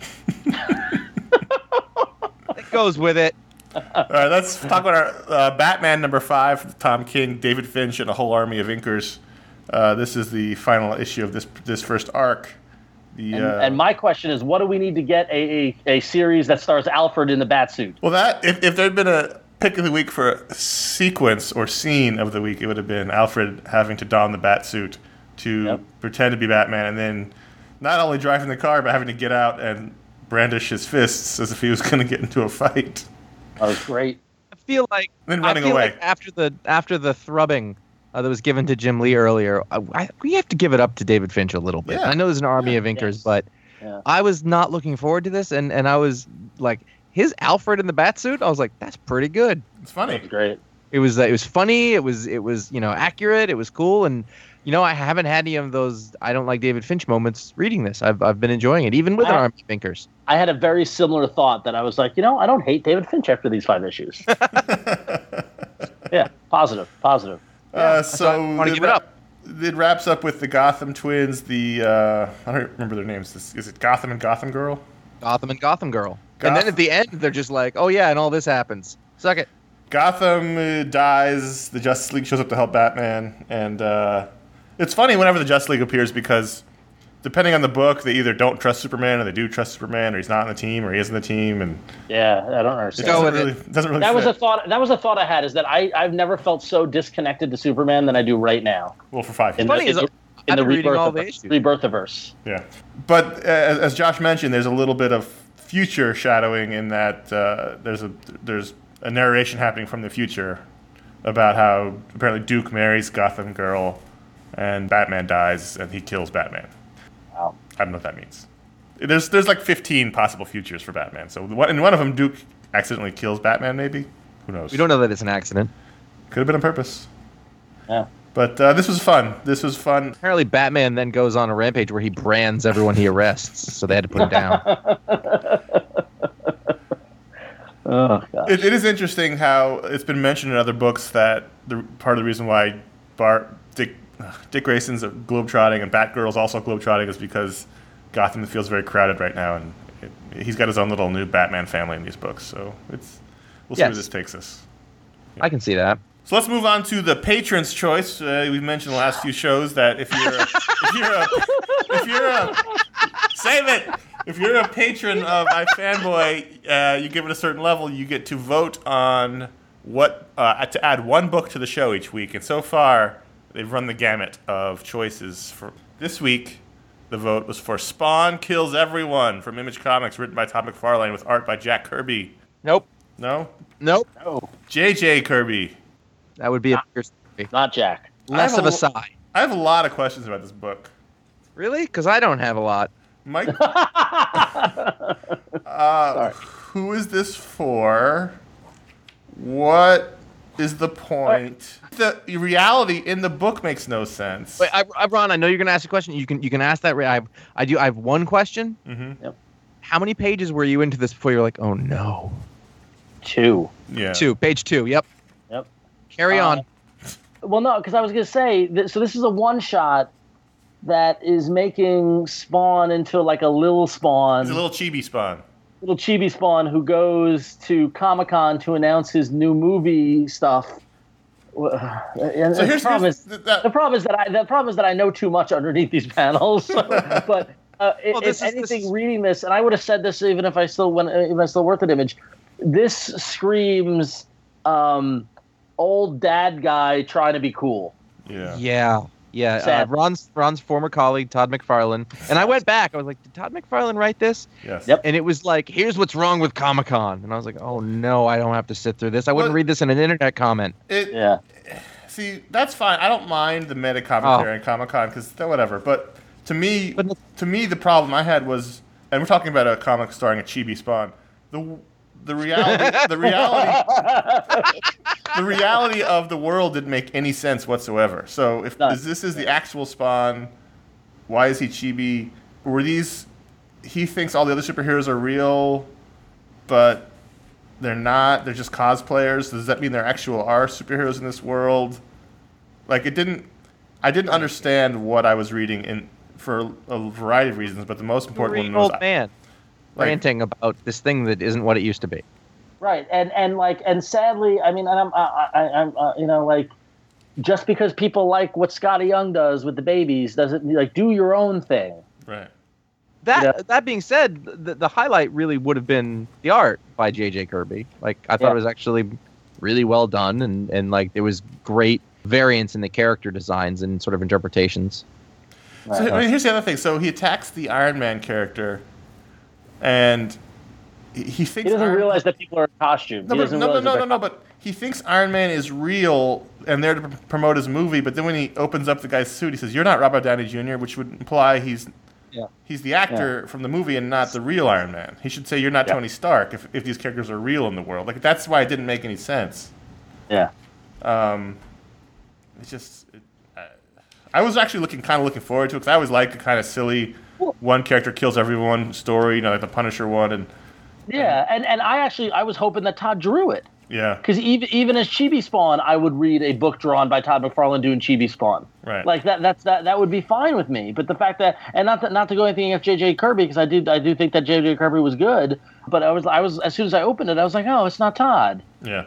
It goes with it. All right, let's talk about our Batman #5, Tom King, David Finch, and a whole army of inkers. This is the final issue of this first arc. And my question is, what do we need to get a series that stars Alfred in the Batsuit? Well, that if there'd been a pick of the week for a sequence or scene of the week, it would have been Alfred having to don the Batsuit to pretend to be Batman, and then not only driving the car, but having to get out and brandish his fists as if he was going to get into a fight. That was great. I feel like Then running away. Like after the thrubbing that was given to Jim Lee earlier, we have to give it up to David Finch a little bit. Yeah. I know there's an army of inkers, but I was not looking forward to this, and I was like, his Alfred in the Batsuit, I was like, that's pretty good. It's funny. That was great. It was funny. It was accurate. It was cool, and I haven't had any of those I don't like David Finch moments reading this. I've been enjoying it, even with an army of inkers. I had a very similar thought that I was like, I don't hate David Finch after these 5 issues. Yeah, positive. So I want to give it up. It wraps up with the Gotham twins. I don't remember their names. Is it Gotham and Gotham Girl? Gotham and Gotham Girl. And then at the end, they're just like, oh yeah, and all this happens. Suck it. Gotham dies. The Justice League shows up to help Batman, and it's funny whenever the Justice League appears because depending on the book, they either don't trust Superman or they do trust Superman, or he's not on the team or he is on the team, and yeah, I don't understand. It doesn't really. That fit. was a thought I had, is that I've never felt so disconnected to Superman than I do right now. Well, for 5 years. In the Rebirthiverse. Rebirthiverse. Yeah, but as Josh mentioned, there's a little bit of future shadowing in that there's a narration happening from the future about how apparently Duke marries Gotham Girl and Batman dies and he kills Batman. Wow. I don't know what that means. There's like 15 possible futures for Batman. So in one of them, Duke accidentally kills Batman, maybe? Who knows? We don't know that it's an accident. Could have been on purpose. Yeah. But this was fun. Apparently Batman then goes on a rampage where he brands everyone he arrests, so they had to put him down. Oh, gosh. It is interesting how it's been mentioned in other books that part of the reason why Dick Grayson's globetrotting and Batgirl's also globetrotting is because Gotham feels very crowded right now, and he's got his own little new Batman family in these books. So we'll see where this takes us. Yeah. I can see that. So let's move on to the patron's choice. We've mentioned the last few shows that if you're a patron of iFanboy, you give it a certain level, you get to vote on what to add one book to the show each week. And so far, they've run the gamut of choices. For this week, the vote was for Spawn Kills Everyone from Image Comics, written by Todd McFarlane with art by Jack Kirby. Nope. No? Nope. No. J.J. Kirby. That would be a bigger story. Not Jack. Less of a sigh. I have a lot of questions about this book. Really? Because I don't have a lot. Mike, who is this for? What is the point? The reality in the book makes no sense. Wait, Ron, I know you're going to ask a question. You can ask that. I have one question. Mm-hmm. Yep. How many pages were you into this before you were like, oh no? 2. Yeah. 2. Page 2. Yep. Carry on. Well, no, because I was going to say, so this is a one-shot that is making Spawn into like a little Spawn. He's a little chibi Spawn. Little chibi Spawn who goes to Comic-Con to announce his new movie stuff. And So the problem is that I know too much underneath these panels. But reading this, and I would have said this even if I still worked at Image, this screams old dad guy trying to be cool. Yeah. Yeah. Ron's former colleague, Todd McFarlane. And I went back. I was like, did Todd McFarlane write this? Yes. Yep. And it was like, here's what's wrong with Comic-Con. And I was like, oh, no, I don't have to sit through this. I wouldn't read this in an internet comment. See, that's fine. I don't mind the meta commentary on Comic-Con because whatever. But to me, the problem I had was, and we're talking about a comic starring a chibi Spawn, the reality of the world didn't make any sense whatsoever. So if this is the actual Spawn, why is he chibi? He thinks all the other superheroes are real, but they're not. They're just cosplayers. Does that mean there actual are superheroes in this world? Like I didn't understand what I was reading for a variety of reasons, but the most important one was old man ranting about this thing that isn't what it used to be. Right, and sadly, I mean, I'm just because people like what Scotty Young does with the babies doesn't do your own thing. Right. That being said, the highlight really would have been the art by J.J. Kirby. Like I thought it was actually really well done, and like there was great variance in the character designs and sort of interpretations. So, I mean, here's the other thing. So he attacks the Iron Man character, and he thinks he doesn't realize that people are in costume. No. But he thinks Iron Man is real and there to promote his movie. But then when he opens up the guy's suit, he says, "You're not Robert Downey Jr.," which would imply he's the actor from the movie and not the real Iron Man. He should say, "You're not Tony Stark." If these characters are real in the world, like that's why it didn't make any sense. Yeah. It's just. I was actually looking forward to it because I always liked the kind of silly one character kills everyone story, like the Punisher one, and I was hoping that Todd drew it. Yeah. Because even as Chibi Spawn, I would read a book drawn by Todd McFarlane doing Chibi Spawn. Right. Like that would be fine with me. But the fact that, and not to go anything against J.J. Kirby, because I do think that J.J. Kirby was good. But I was as soon as I opened it, I was like, oh, it's not Todd. Yeah.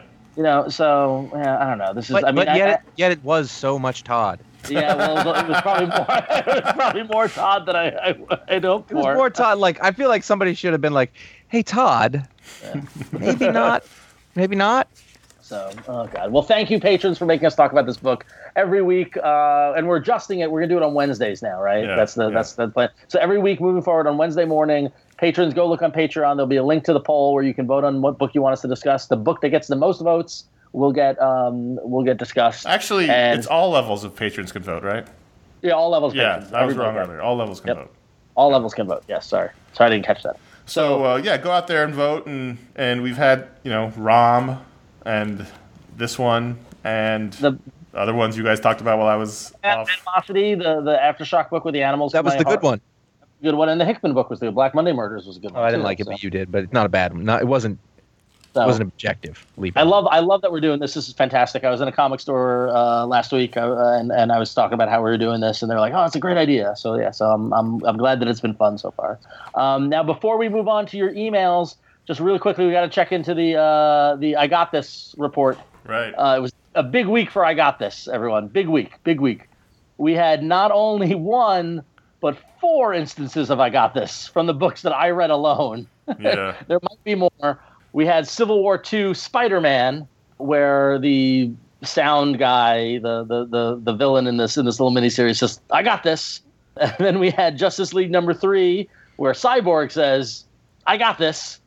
So I don't know. This is. Yet it was so much Todd. Yeah, well, it was probably more. It was probably more Todd than I hoped for. It was more Todd. Like I feel like somebody should have been like, "Hey, Todd, maybe not, maybe not." So, oh god. Well, thank you, patrons, for making us talk about this book every week. And we're adjusting it. We're gonna do it on Wednesdays now, right? Yeah, that's the plan. So every week moving forward on Wednesday morning, patrons go look on Patreon. There'll be a link to the poll where you can vote on what book you want us to discuss. The book that gets the most votes will get discussed. Actually, it's all levels of patrons can vote, right? Yeah, all levels. Yeah, patrons. I was wrong earlier. All levels can vote. All levels can vote. Yes, sorry, I didn't catch that. So go out there and vote, and we've had Rom and this one and the other ones you guys talked about while I was off. Animosity, the Aftershock book with the animals. That was the good one. Good one, and the Hickman book was the Black Monday Murders was a good one. Oh, I didn't like it, but you did. But it's not a bad one. It wasn't. It wasn't objective. I love that we're doing this. This is fantastic. I was in a comic store last week, and I was talking about how we were doing this, and they're like, "Oh, it's a great idea." So I'm glad that it's been fun so far. Now, before we move on to your emails, just really quickly, we got to check into the I Got This report. Right. It was a big week for I Got This, everyone. Big week. We had not only one but 4 instances of I Got This from the books that I read alone. Yeah. There might be more. We had Civil War II Spider-Man, where the sound guy, the villain in this little miniseries says, "I got this." And then we had Justice League number 3, where Cyborg says, "I got this."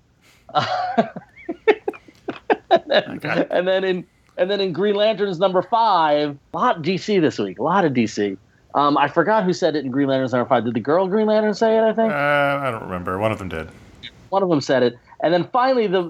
And then in Green Lanterns number 5, a lot of DC this week. A lot of DC. I forgot who said it in Green Lanterns number 5. Did the girl Green Lantern say it? I think. I don't remember. One of them did. One of them said it, and then finally So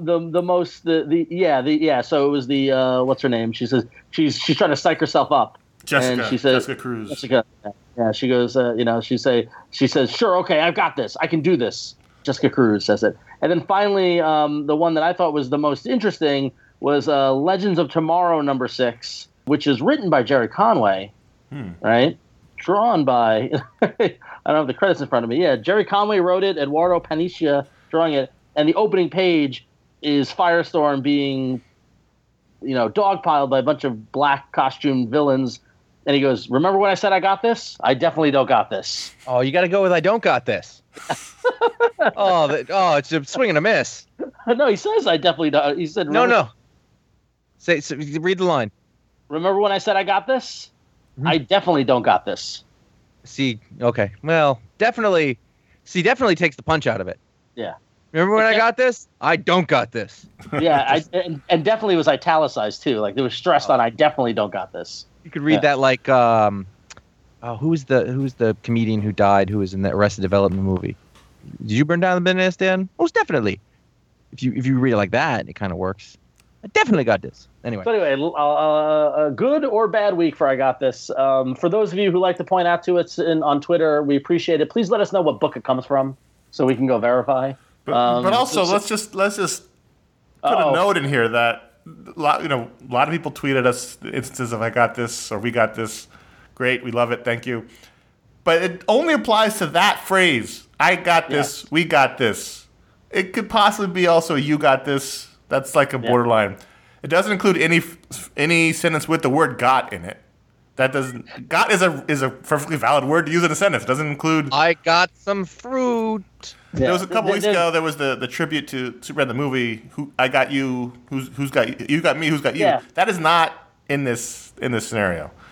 it was the what's her name? She says she's trying to psych herself up. Jessica. And she says, Jessica Cruz. Jessica. Yeah. She goes. She says, "Sure, okay, I've got this. I can do this." Jessica Cruz says it, and then finally, the one that I thought was the most interesting was Legends of Tomorrow number 6, which is written by Jerry Conway, right? Drawn by I don't have the credits in front of me. Yeah, Jerry Conway wrote it. Eduardo Paniccia drawing it, and the opening page is Firestorm being, dogpiled by a bunch of black costumed villains, and he goes, "Remember when I said I got this? I definitely don't got this." Oh, you got to go with "I don't got this." It's a swing and a miss. No, he says I definitely don't. He said no. Read the line. "Remember when I said I got this? I definitely don't got this." See, okay, well, definitely takes the punch out of it. Yeah. Remember when I got this? I don't got this. Yeah, and definitely was italicized too. Like, it was stressed on I definitely don't got this. You could read that like who's the comedian who died who was in the Arrested Development movie? Did you burn down the business, Dan? Most definitely. If you read it like that, it kind of works. I definitely got this. Anyway. So anyway, a good or bad week for I Got This. For those of you who like to point out to us on Twitter, we appreciate it. Please let us know what book it comes from so we can go verify. But also, let's just put a note in here that a lot of people tweeted us instances of I got this or we got this. Great, we love it, thank you. But it only applies to that phrase. I got this, we got this. It could possibly be also you got this. That's like a borderline. It doesn't include any sentence with the word "got" in it. That doesn't. "Got" is a perfectly valid word to use in a sentence. It doesn't include. I got some fruit. Yeah. There was a couple weeks ago. There was the tribute to Superman the movie. Who I got you? Who's got you? You got me? Who's got you? Yeah. That is not in this scenario.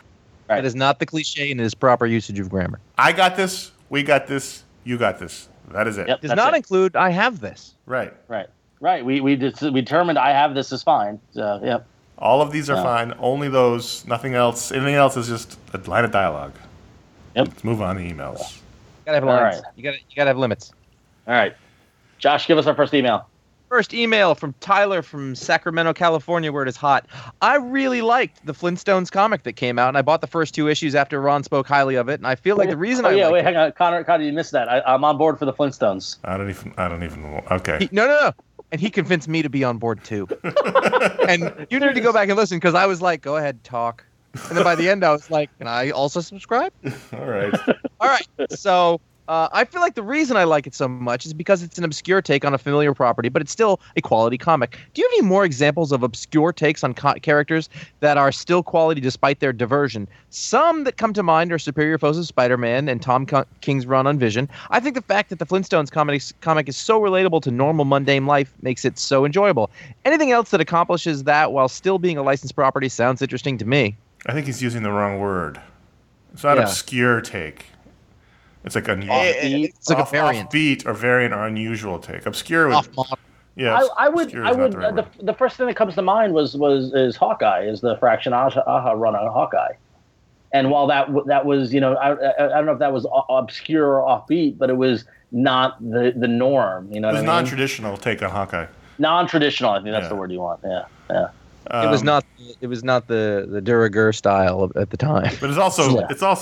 That is not the cliche, and it is proper usage of grammar. I got this. We got this. You got this. That is it. Yep. Does That's not it. include I have this. Right. Right. We determined I have this is fine. So, yep. All of these are Yeah. fine. Only those. Nothing else. Anything else is just a line of dialogue. Yep. Let's move on to emails. You gotta have All lines. right. You gotta have limits. All right. Josh, give us our first email. First email from Tyler from Sacramento, California, where it is hot. I really liked the Flintstones comic that came out, and I bought the first 2 issues after Ron spoke highly of it. And I feel like the reason Wait, hang on. Connor, you missed that. I'm on board for the Flintstones. I don't even. Okay. No. And he convinced me to be on board too. And you need to go back and listen because I was like, go ahead, talk. And then by the end, I was like, can I also subscribe? All right. All right. So I feel like the reason I like it so much is because it's an obscure take on a familiar property, but it's still a quality comic. Do you have any more examples of obscure takes on characters that are still quality despite their diversion? Some that come to mind are Superior Foes of Spider-Man and Tom King's run on Vision. I think the fact that the Flintstones comic is so relatable to normal mundane life makes it so enjoyable. Anything else that accomplishes that while still being a licensed property sounds interesting to me. I think he's using the wrong word. It's not Yeah. obscure take. It's like a It's like a variant. offbeat or variant or unusual take. Obscure. Would, Off-model. yeah. I would. obscure is not the right word. The first thing that comes to mind is Hawkeye, is the Fraction Aha run on Hawkeye. And while that was, I don't know if that was obscure or offbeat, but it was not the norm. You know, It was what I mean? non-traditional take on Hawkeye. Non-traditional. I think that's Yeah. the word you want. Yeah. It was not. It was not the Durager style at the time. But it's also Yeah.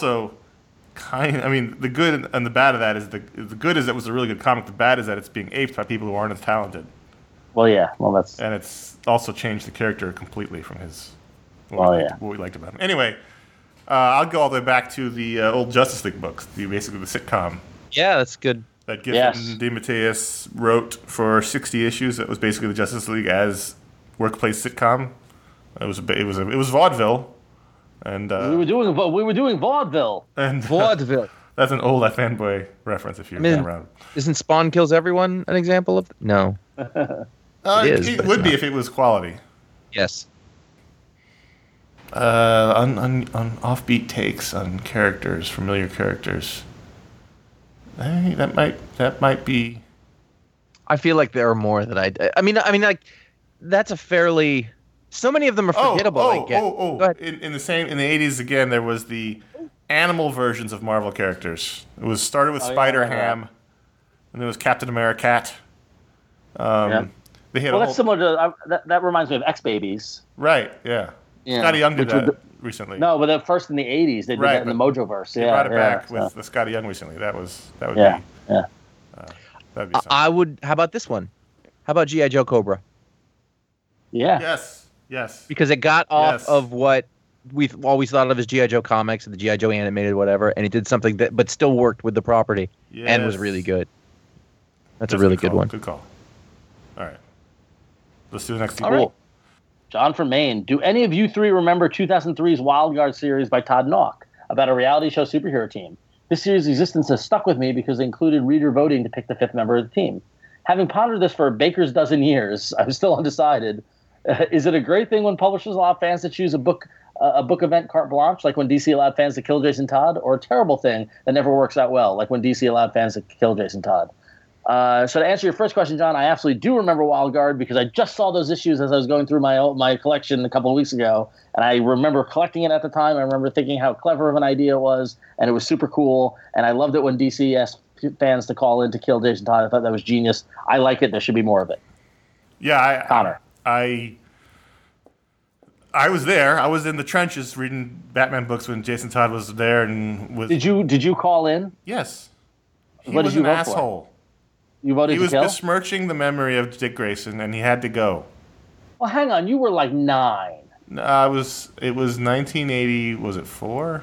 kind. I mean, the good and the bad of that is the good is that it was a really good comic. The bad is that it's being aped by people who aren't as talented, Well, yeah. Well, that's and it's also changed the character completely from his. yeah. What we liked about him. Anyway, I'll go all the way back to the old Justice League books, basically the sitcom Yeah, that's good. that Giffen DeMatteis wrote for 60 issues. That was basically the Justice League as workplace sitcom. It was vaudeville, and we were doing vaudeville. and Vaudeville. that's an old fanboy reference if you're around. Isn't Spawn Kills Everyone an example of? No. It is, It but would it's be not. if it was quality. Yes. On offbeat takes on characters, familiar characters. That might be. I feel like there are more that I mean, like that's a fairly. So many of them are forgettable. I get. Go ahead. In the 80s again, there was the animal versions of Marvel characters. It was started with Spider-Ham, and there was Captain America. They had Well, that's similar to that. Reminds me of X Babies. right, yeah. Yeah. Scotty Young did Which was that recently. No, but at first in the '80s they did Right, that in the Mojoverse. They Yeah, brought it back yeah, with the Scotty Young recently. That would Yeah, be. yeah. That'd be something. I would. How about this one? How about G.I. Joe Cobra? Yeah. Yes. Because it got off Yes. of what we always thought of as G.I. Joe comics, the G.I. Joe animated, whatever, and it did something that, but still worked with the property and was Yes. really good. That's a That's really good call. one. Good call. All right. Let's do the next All email. right. John from Maine. Do any of you three remember 2003's Wild Guard series by Todd Nauck about a reality show superhero team? This series' existence has stuck with me because it included reader voting to pick the fifth member of the team. Having pondered this for a baker's dozen years, I'm still undecided. Is it a great thing when publishers allow fans to choose a book event carte blanche, like when DC allowed fans to kill Jason Todd, or a terrible thing that never works out well, like when DC allowed fans to kill Jason Todd? So to answer your first question, John, I absolutely do remember Wild Guard because I just saw those issues as I was going through my collection a couple of weeks ago, and I remember collecting it at the time. I remember thinking how clever of an idea it was, and it was super cool, and I loved it when DC asked fans to call in to kill Jason Todd. I thought that was genius. I like it. There should be more of it. Yeah, Connor. I was there. I was in the trenches reading Batman books when Jason Todd was there and was. Did you call in? Yes. He What did was you an vote for? asshole. You voted He to was kill? besmirching the memory of Dick Grayson, and he had to go. Well, hang on. You were like 9. It was 1980. Was it 4?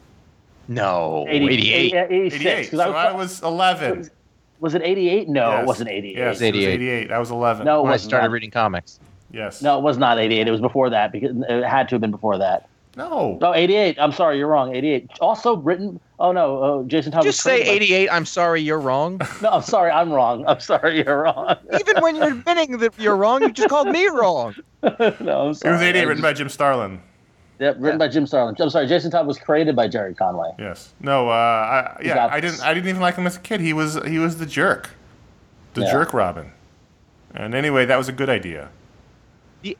No, 88. 86. 88. 'cause So I was 11. Was it 88? No, Yes. it wasn't 88. Yes, it was 88. 88. I was 11. No, it when I was started not. reading comics. Yes. No, it was not 88. It was before that because it had to have been before that. No. No, 88. I'm sorry, you're wrong. 88. Also written. Oh no, Jason Todd. Just was say trained by- 88. I'm sorry, you're wrong. No, I'm sorry, I'm wrong. I'm sorry, you're wrong. Even when you're admitting that you're wrong, you just called me wrong. No, I'm It sorry. was 88, written by Jim Starlin. Yep, written by Jim Starlin. I'm sorry, Jason Todd was created by Jerry Conway. Yes. No. I didn't even like him as a kid. He was the jerk, jerk Robin. And anyway, that was a good idea. The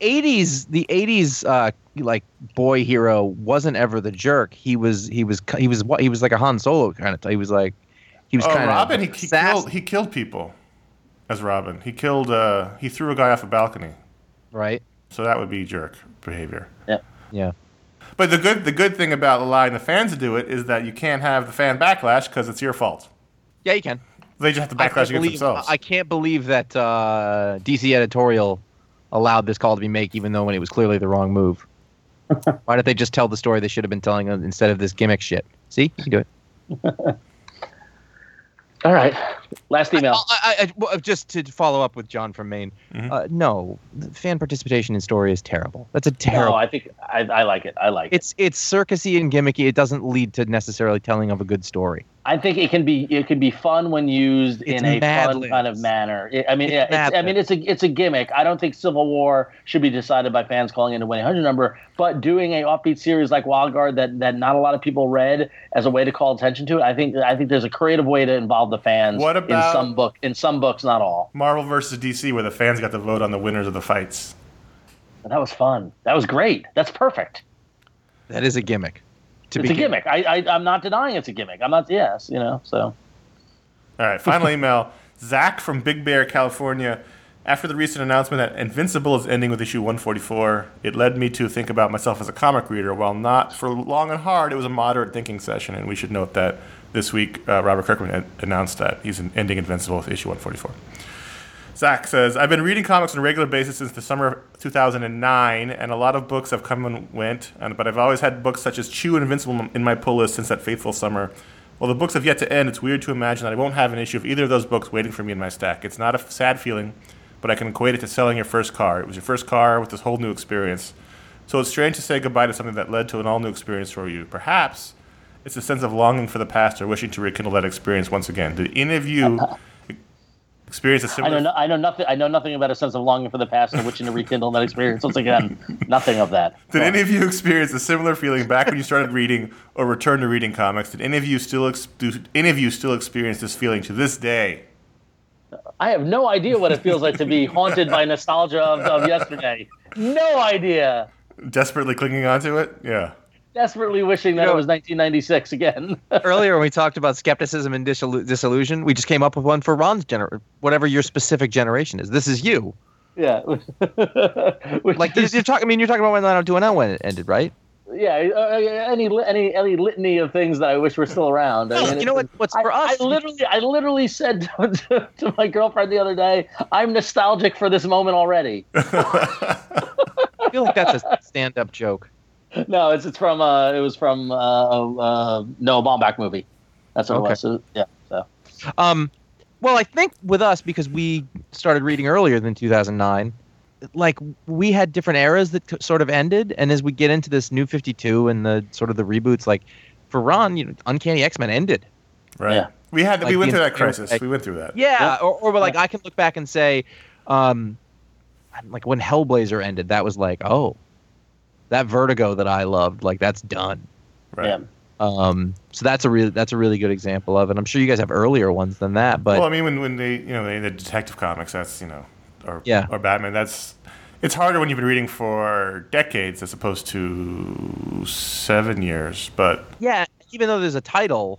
'80s, like boy hero wasn't ever the jerk. He was like a Han Solo kind of. He was kind of Robin. He killed people as Robin. He threw a guy off a balcony. Right. So that would be jerk behavior. Yeah. But the good thing about allowing the fans to do it is that you can't have the fan backlash because it's your fault. Yeah, you can. They just have to backlash against themselves. I can't believe that DC editorial allowed this call to be made, even though when it was clearly the wrong move. Why didn't they just tell the story they should have been telling instead of this gimmick shit? See, you can do it. All right, last email. Just to follow up with John from Maine. Mm-hmm. No, fan participation in story is terrible. That's a terrible. No, I think I like it. I like it. It's circusy and gimmicky. It doesn't lead to necessarily telling of a good story. I think it can be fun when used in a fun kind of manner. It's a gimmick. I don't think Civil War should be decided by fans calling in a 1-800 number, but doing a offbeat series like Wild Guard that not a lot of people read as a way to call attention to it. I think there's a creative way to involve the fans. What about in some books, not all. Marvel versus DC, where the fans got to vote on the winners of the fights? That was fun. That was great. That's perfect. That is a gimmick. It's a gimmick. I'm not denying it's a gimmick. I'm not. Yes, so. All right. Final email. Zach from Big Bear, California. After the recent announcement that Invincible is ending with issue 144, it led me to think about myself as a comic reader. While not for long and hard, it was a moderate thinking session, and we should note that this week Robert Kirkman announced that he's ending Invincible with issue 144. Zach says, I've been reading comics on a regular basis since the summer of 2009, and a lot of books have come and went, but I've always had books such as Chew and Invincible in my pull list since that fateful summer. While the books have yet to end, it's weird to imagine that I won't have an issue of either of those books waiting for me in my stack. It's not a sad feeling, but I can equate it to selling your first car. It was your first car with this whole new experience. So it's strange to say goodbye to something that led to an all-new experience for you. Perhaps it's a sense of longing for the past or wishing to rekindle that experience once again. Did any of you experience a similar... I know nothing about a sense of longing for the past and wishing to rekindle that experience once again. Nothing of that. Did any of you experience a similar feeling back when you started reading or returned to reading comics? Did any of you still experience this feeling to this day? I have no idea what it feels like to be haunted by nostalgia of yesterday. No idea. Desperately clinging onto it? Yeah. Desperately wishing that it was 1996 again. Earlier when we talked about skepticism and disillusion, we just came up with one for Ron's whatever your specific generation is. This is you. Yeah. Like you're talking about when 90210 when it ended, right? Yeah, any litany of things that I wish were still around. I mean, you know what's for us? I literally said to my girlfriend the other day, "I'm nostalgic for this moment already." I feel like that's a stand-up joke. No, it was from Noah Baumbach movie. That's what it was. So, yeah. So. Well, I think with us, because we started reading earlier than 2009. Like we had different eras that sort of ended, and as we get into this New 52 and the sort of the reboots, like for Ron, Uncanny X-Men ended. Right. Yeah. We went through that crisis. We went through that. Yeah. Or like I can look back and say, like when Hellblazer ended, that was like, oh, that Vertigo that I loved, like that's done. Right. Yeah. So that's a really good example of it. I'm sure you guys have earlier ones than that, but well, I mean, when they the Detective Comics, that's or Batman, it's harder when you've been reading for decades as opposed to 7 years. But yeah, even though there's a title,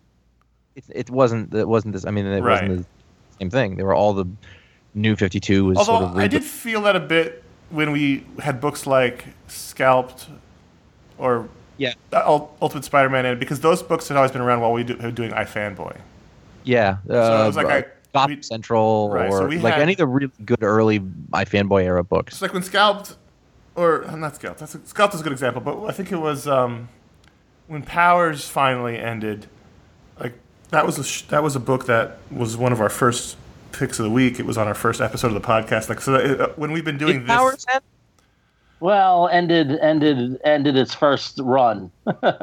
it wasn't this. I mean, it wasn't the same thing. They were all the New 52 was. Although sort of I did feel that a bit when we had books like Scalped or Ultimate Spider-Man, and because those books had always been around while we were doing iFanboy. Yeah, so it was like Gotham Central or like any of the really good early iFanboy era books. It's like when Scalped, or not Scalped. Scalped is a good example, but I think it was when Powers finally ended. Like that was a book that was one of our first picks of the week. It was on our first episode of the podcast. Like so, when we've been doing this. Powers end? Well, ended its first run.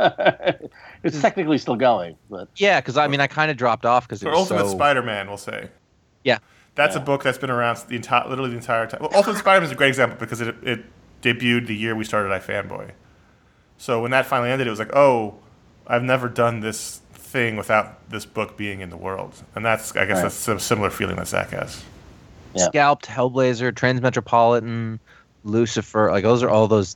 It's technically still going, but yeah, because I mean, I kind of dropped off because it was Ultimate Spider-Man, we'll say. Yeah, that's a book that's been around literally the entire time. Well, Ultimate Spider-Man is a great example because it debuted the year we started iFanboy. So when that finally ended, it was like, oh, I've never done this thing without this book being in the world. And that's, I guess, that's a similar feeling that Zach has. Yeah. Scalped, Hellblazer, Transmetropolitan, Lucifer, like those are all those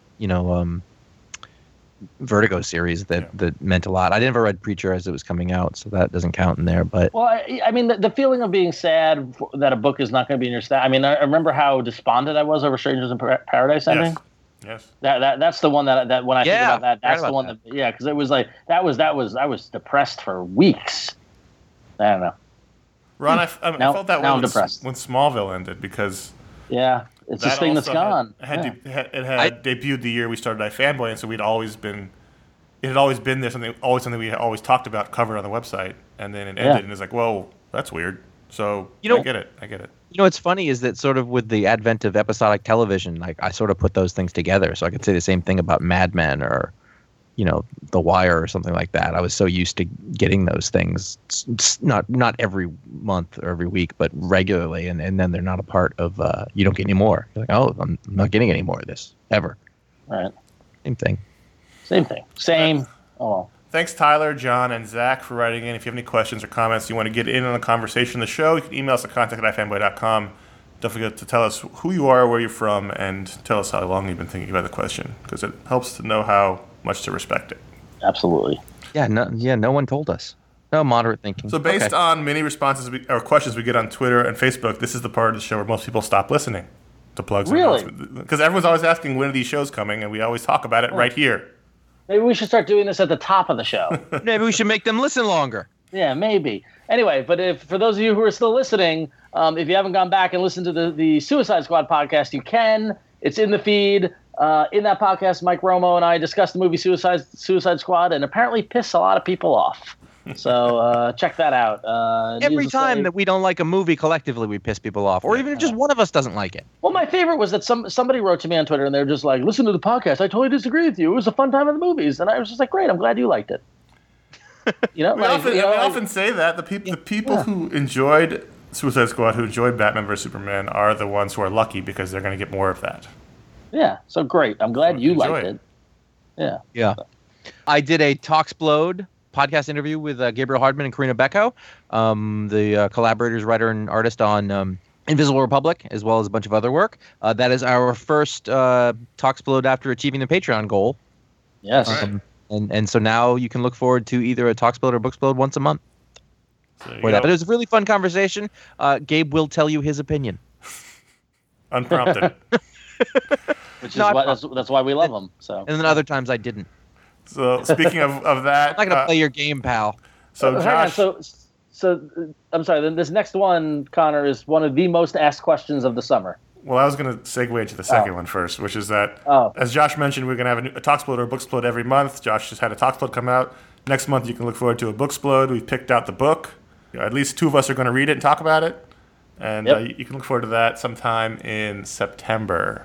Vertigo series that meant a lot. I never read Preacher as it was coming out, so that doesn't count in there. But well, I mean, the feeling of being sad that a book is not going to be in your stack. I mean, I remember how despondent I was over Strangers in Paradise ending. Yes. That's the one that when I think about that, that's the one that. because it was like that was I was depressed for weeks. I don't know. Ron, I felt that way now I'm when depressed. Smallville ended because it's this thing that's gone. It had debuted the year we started iFanboy, and so it had always been there, something we had always talked about, covered on the website, and then it ended, and it's like, whoa, that's weird. So I get it. You know what's funny is that sort of with the advent of episodic television, like I sort of put those things together. So I could say the same thing about Mad Men or, The Wire or something like that. I was so used to getting those things, not every month or every week, but regularly, and then they're not a part of. You don't get any more. You're like, oh, I'm not getting any more of this ever. Right. Same thing. Same. Oh. Thanks, Tyler, John, and Zach, for writing in. If you have any questions or comments, you want to get in on the conversation of the show, you can email us at contact@ifanboy.com. Don't forget to tell us who you are, where you're from, and tell us how long you've been thinking about the question, because it helps to know how much to respect it. Absolutely. Yeah, no one told us. No moderate thinking. So based on many responses or questions we get on Twitter and Facebook, this is the part of the show where most people stop listening to plugs. Really? Because everyone's always asking when are these shows coming, and we always talk about it right here. Maybe we should start doing this at the top of the show. Maybe we should make them listen longer. Yeah, maybe. Anyway, but for those of you who are still listening, if you haven't gone back and listened to the Suicide Squad podcast, you can. It's in the feed. In that podcast, Mike Romo and I discussed the movie Suicide Squad and apparently piss a lot of people off. So check that out. Every time that we don't like a movie collectively, we piss people off. Or even if just one of us doesn't like it. Well, my favorite was that somebody wrote to me on Twitter and they were just like, listen to the podcast. I totally disagree with you. It was a fun time at the movies. And I was just like, great. I'm glad you liked it. We often say that. The people who enjoyed Suicide Squad, who enjoyed Batman vs. Superman, are the ones who are lucky because they're going to get more of that. Yeah. So great. I'm glad you liked it. Yeah. Yeah. I did a Talksplode podcast interview with Gabriel Hardman and Karina Becco, the collaborators, writer, and artist on Invisible Republic, as well as a bunch of other work. That is our first Talksplode after achieving the Patreon goal. Yes. And so now you can look forward to either a Talksplode or Booksplode once a month. But it was a really fun conversation. Gabe will tell you his opinion. Unprompted. Which is that's why we love him. So. And then other times I didn't. So speaking of that, I'm not gonna play your game, pal. So Josh, so I'm sorry. Then this next one, Connor, is one of the most asked questions of the summer. Well, I was going to segue into the second one first, which is that, as Josh mentioned, we're going to have a Talksplode or a Booksplode every month. Josh just had a Talksplode come out. Next month, you can look forward to a Booksplode. We've picked out the book. At least two of us are going to read it and talk about it. And you can look forward to that sometime in September.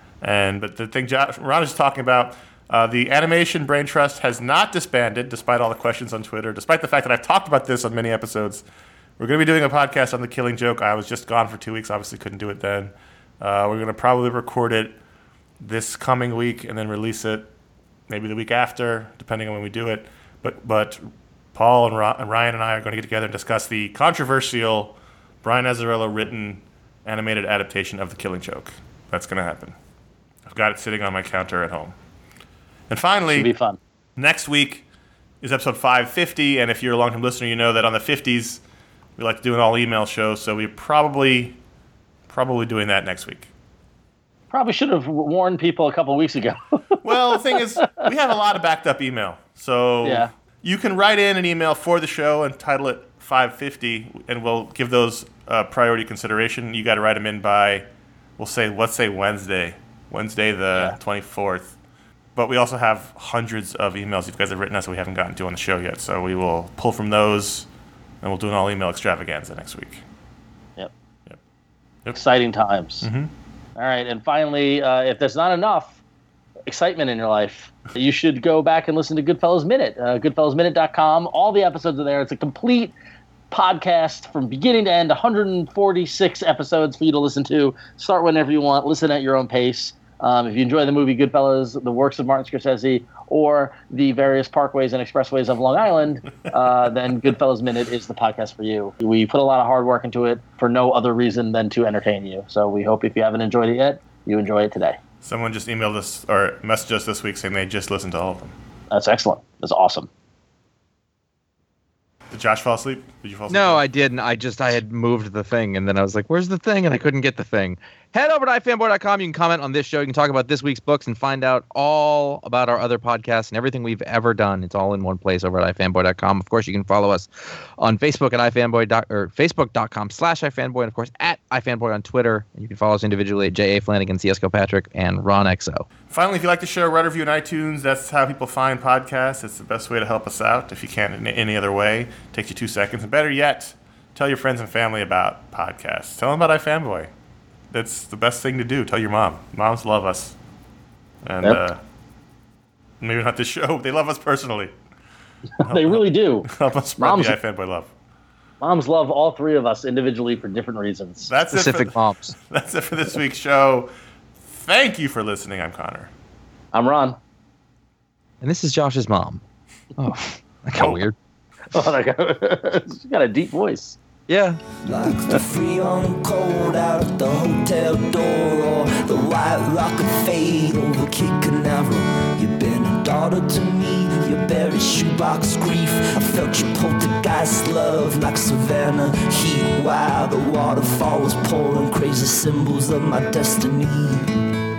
But the thing Ron is talking about, the Animation Brain Trust has not disbanded, despite all the questions on Twitter, despite the fact that I've talked about this on many episodes. We're going to be doing a podcast on The Killing Joke. I was just gone for 2 weeks, obviously couldn't do it then. We're going to probably record it this coming week and then release it maybe the week after, depending on when we do it. But Paul and Ryan and I are going to get together and discuss the controversial Brian Azzarello written animated adaptation of The Killing Joke. That's going to happen. I've got it sitting on my counter at home. And finally, It'll be fun. Next week is episode 550, and if you're a long-time listener, you know that on the 50s, we like to do an all-email show, so we're probably doing that next week. Probably should have warned people a couple of weeks ago. Well, the thing is, we have a lot of backed up email. So you can write in an email for the show and title it 550, and we'll give those priority consideration. You got to write them in by, let's say Wednesday the 24th. But we also have hundreds of emails you guys have written us that we haven't gotten to on the show yet. So we will pull from those, and we'll do an all-email extravaganza next week. Yep. Exciting times. Mm-hmm. All right, and finally, if there's not enough excitement in your life, you should go back and listen to Goodfellas Minute. Goodfellasminute.com. All the episodes are there. It's a complete podcast from beginning to end, 146 episodes for you to listen to. Start whenever you want. Listen at your own pace. If you enjoy the movie Goodfellas, the works of Martin Scorsese, or the various parkways and expressways of Long Island, then Goodfellas Minute is the podcast for you. We put a lot of hard work into it for no other reason than to entertain you. So we hope if you haven't enjoyed it yet, you enjoy it today. Someone just emailed us or messaged us this week saying they just listened to all of them. That's excellent. That's awesome. Did Josh fall asleep? Did you fall asleep? No, I didn't. I had moved the thing, and then I was like, where's the thing? And I couldn't get the thing. Head over to ifanboy.com. You can comment on this show. You can talk about this week's books and find out all about our other podcasts and everything we've ever done. It's all in one place over at ifanboy.com. Of course, you can follow us on Facebook at facebook.com/ifanboy, and of course at ifanboy on Twitter. And you can follow us individually at J.A. Flanagan, C.S. Patrick, and Ron XO. Finally, if you like the show, write a review on iTunes. That's how people find podcasts. It's the best way to help us out. If you can't in any other way, it takes you 2 seconds. And better yet, tell your friends and family about podcasts. Tell them about iFanboy. That's the best thing to do. Tell your mom. Moms love us. And maybe not this show. They love us personally. They really do. Help us spread the iFanboy love. Moms love all three of us individually for different reasons. That's Specific moms. That's it for this week's show. Thank you for listening. I'm Connor. I'm Ron. And this is Josh's mom. Oh, that got weird. Oh, she's got a deep voice. Yeah. Like the Freon cold out at the hotel door, or the White Rocket fade over Cape Canaveral. You've been a daughter to me, your buried shoebox grief. I felt your poltergeist love like Savannah heat, while the waterfall was pouring crazy symbols of my destiny.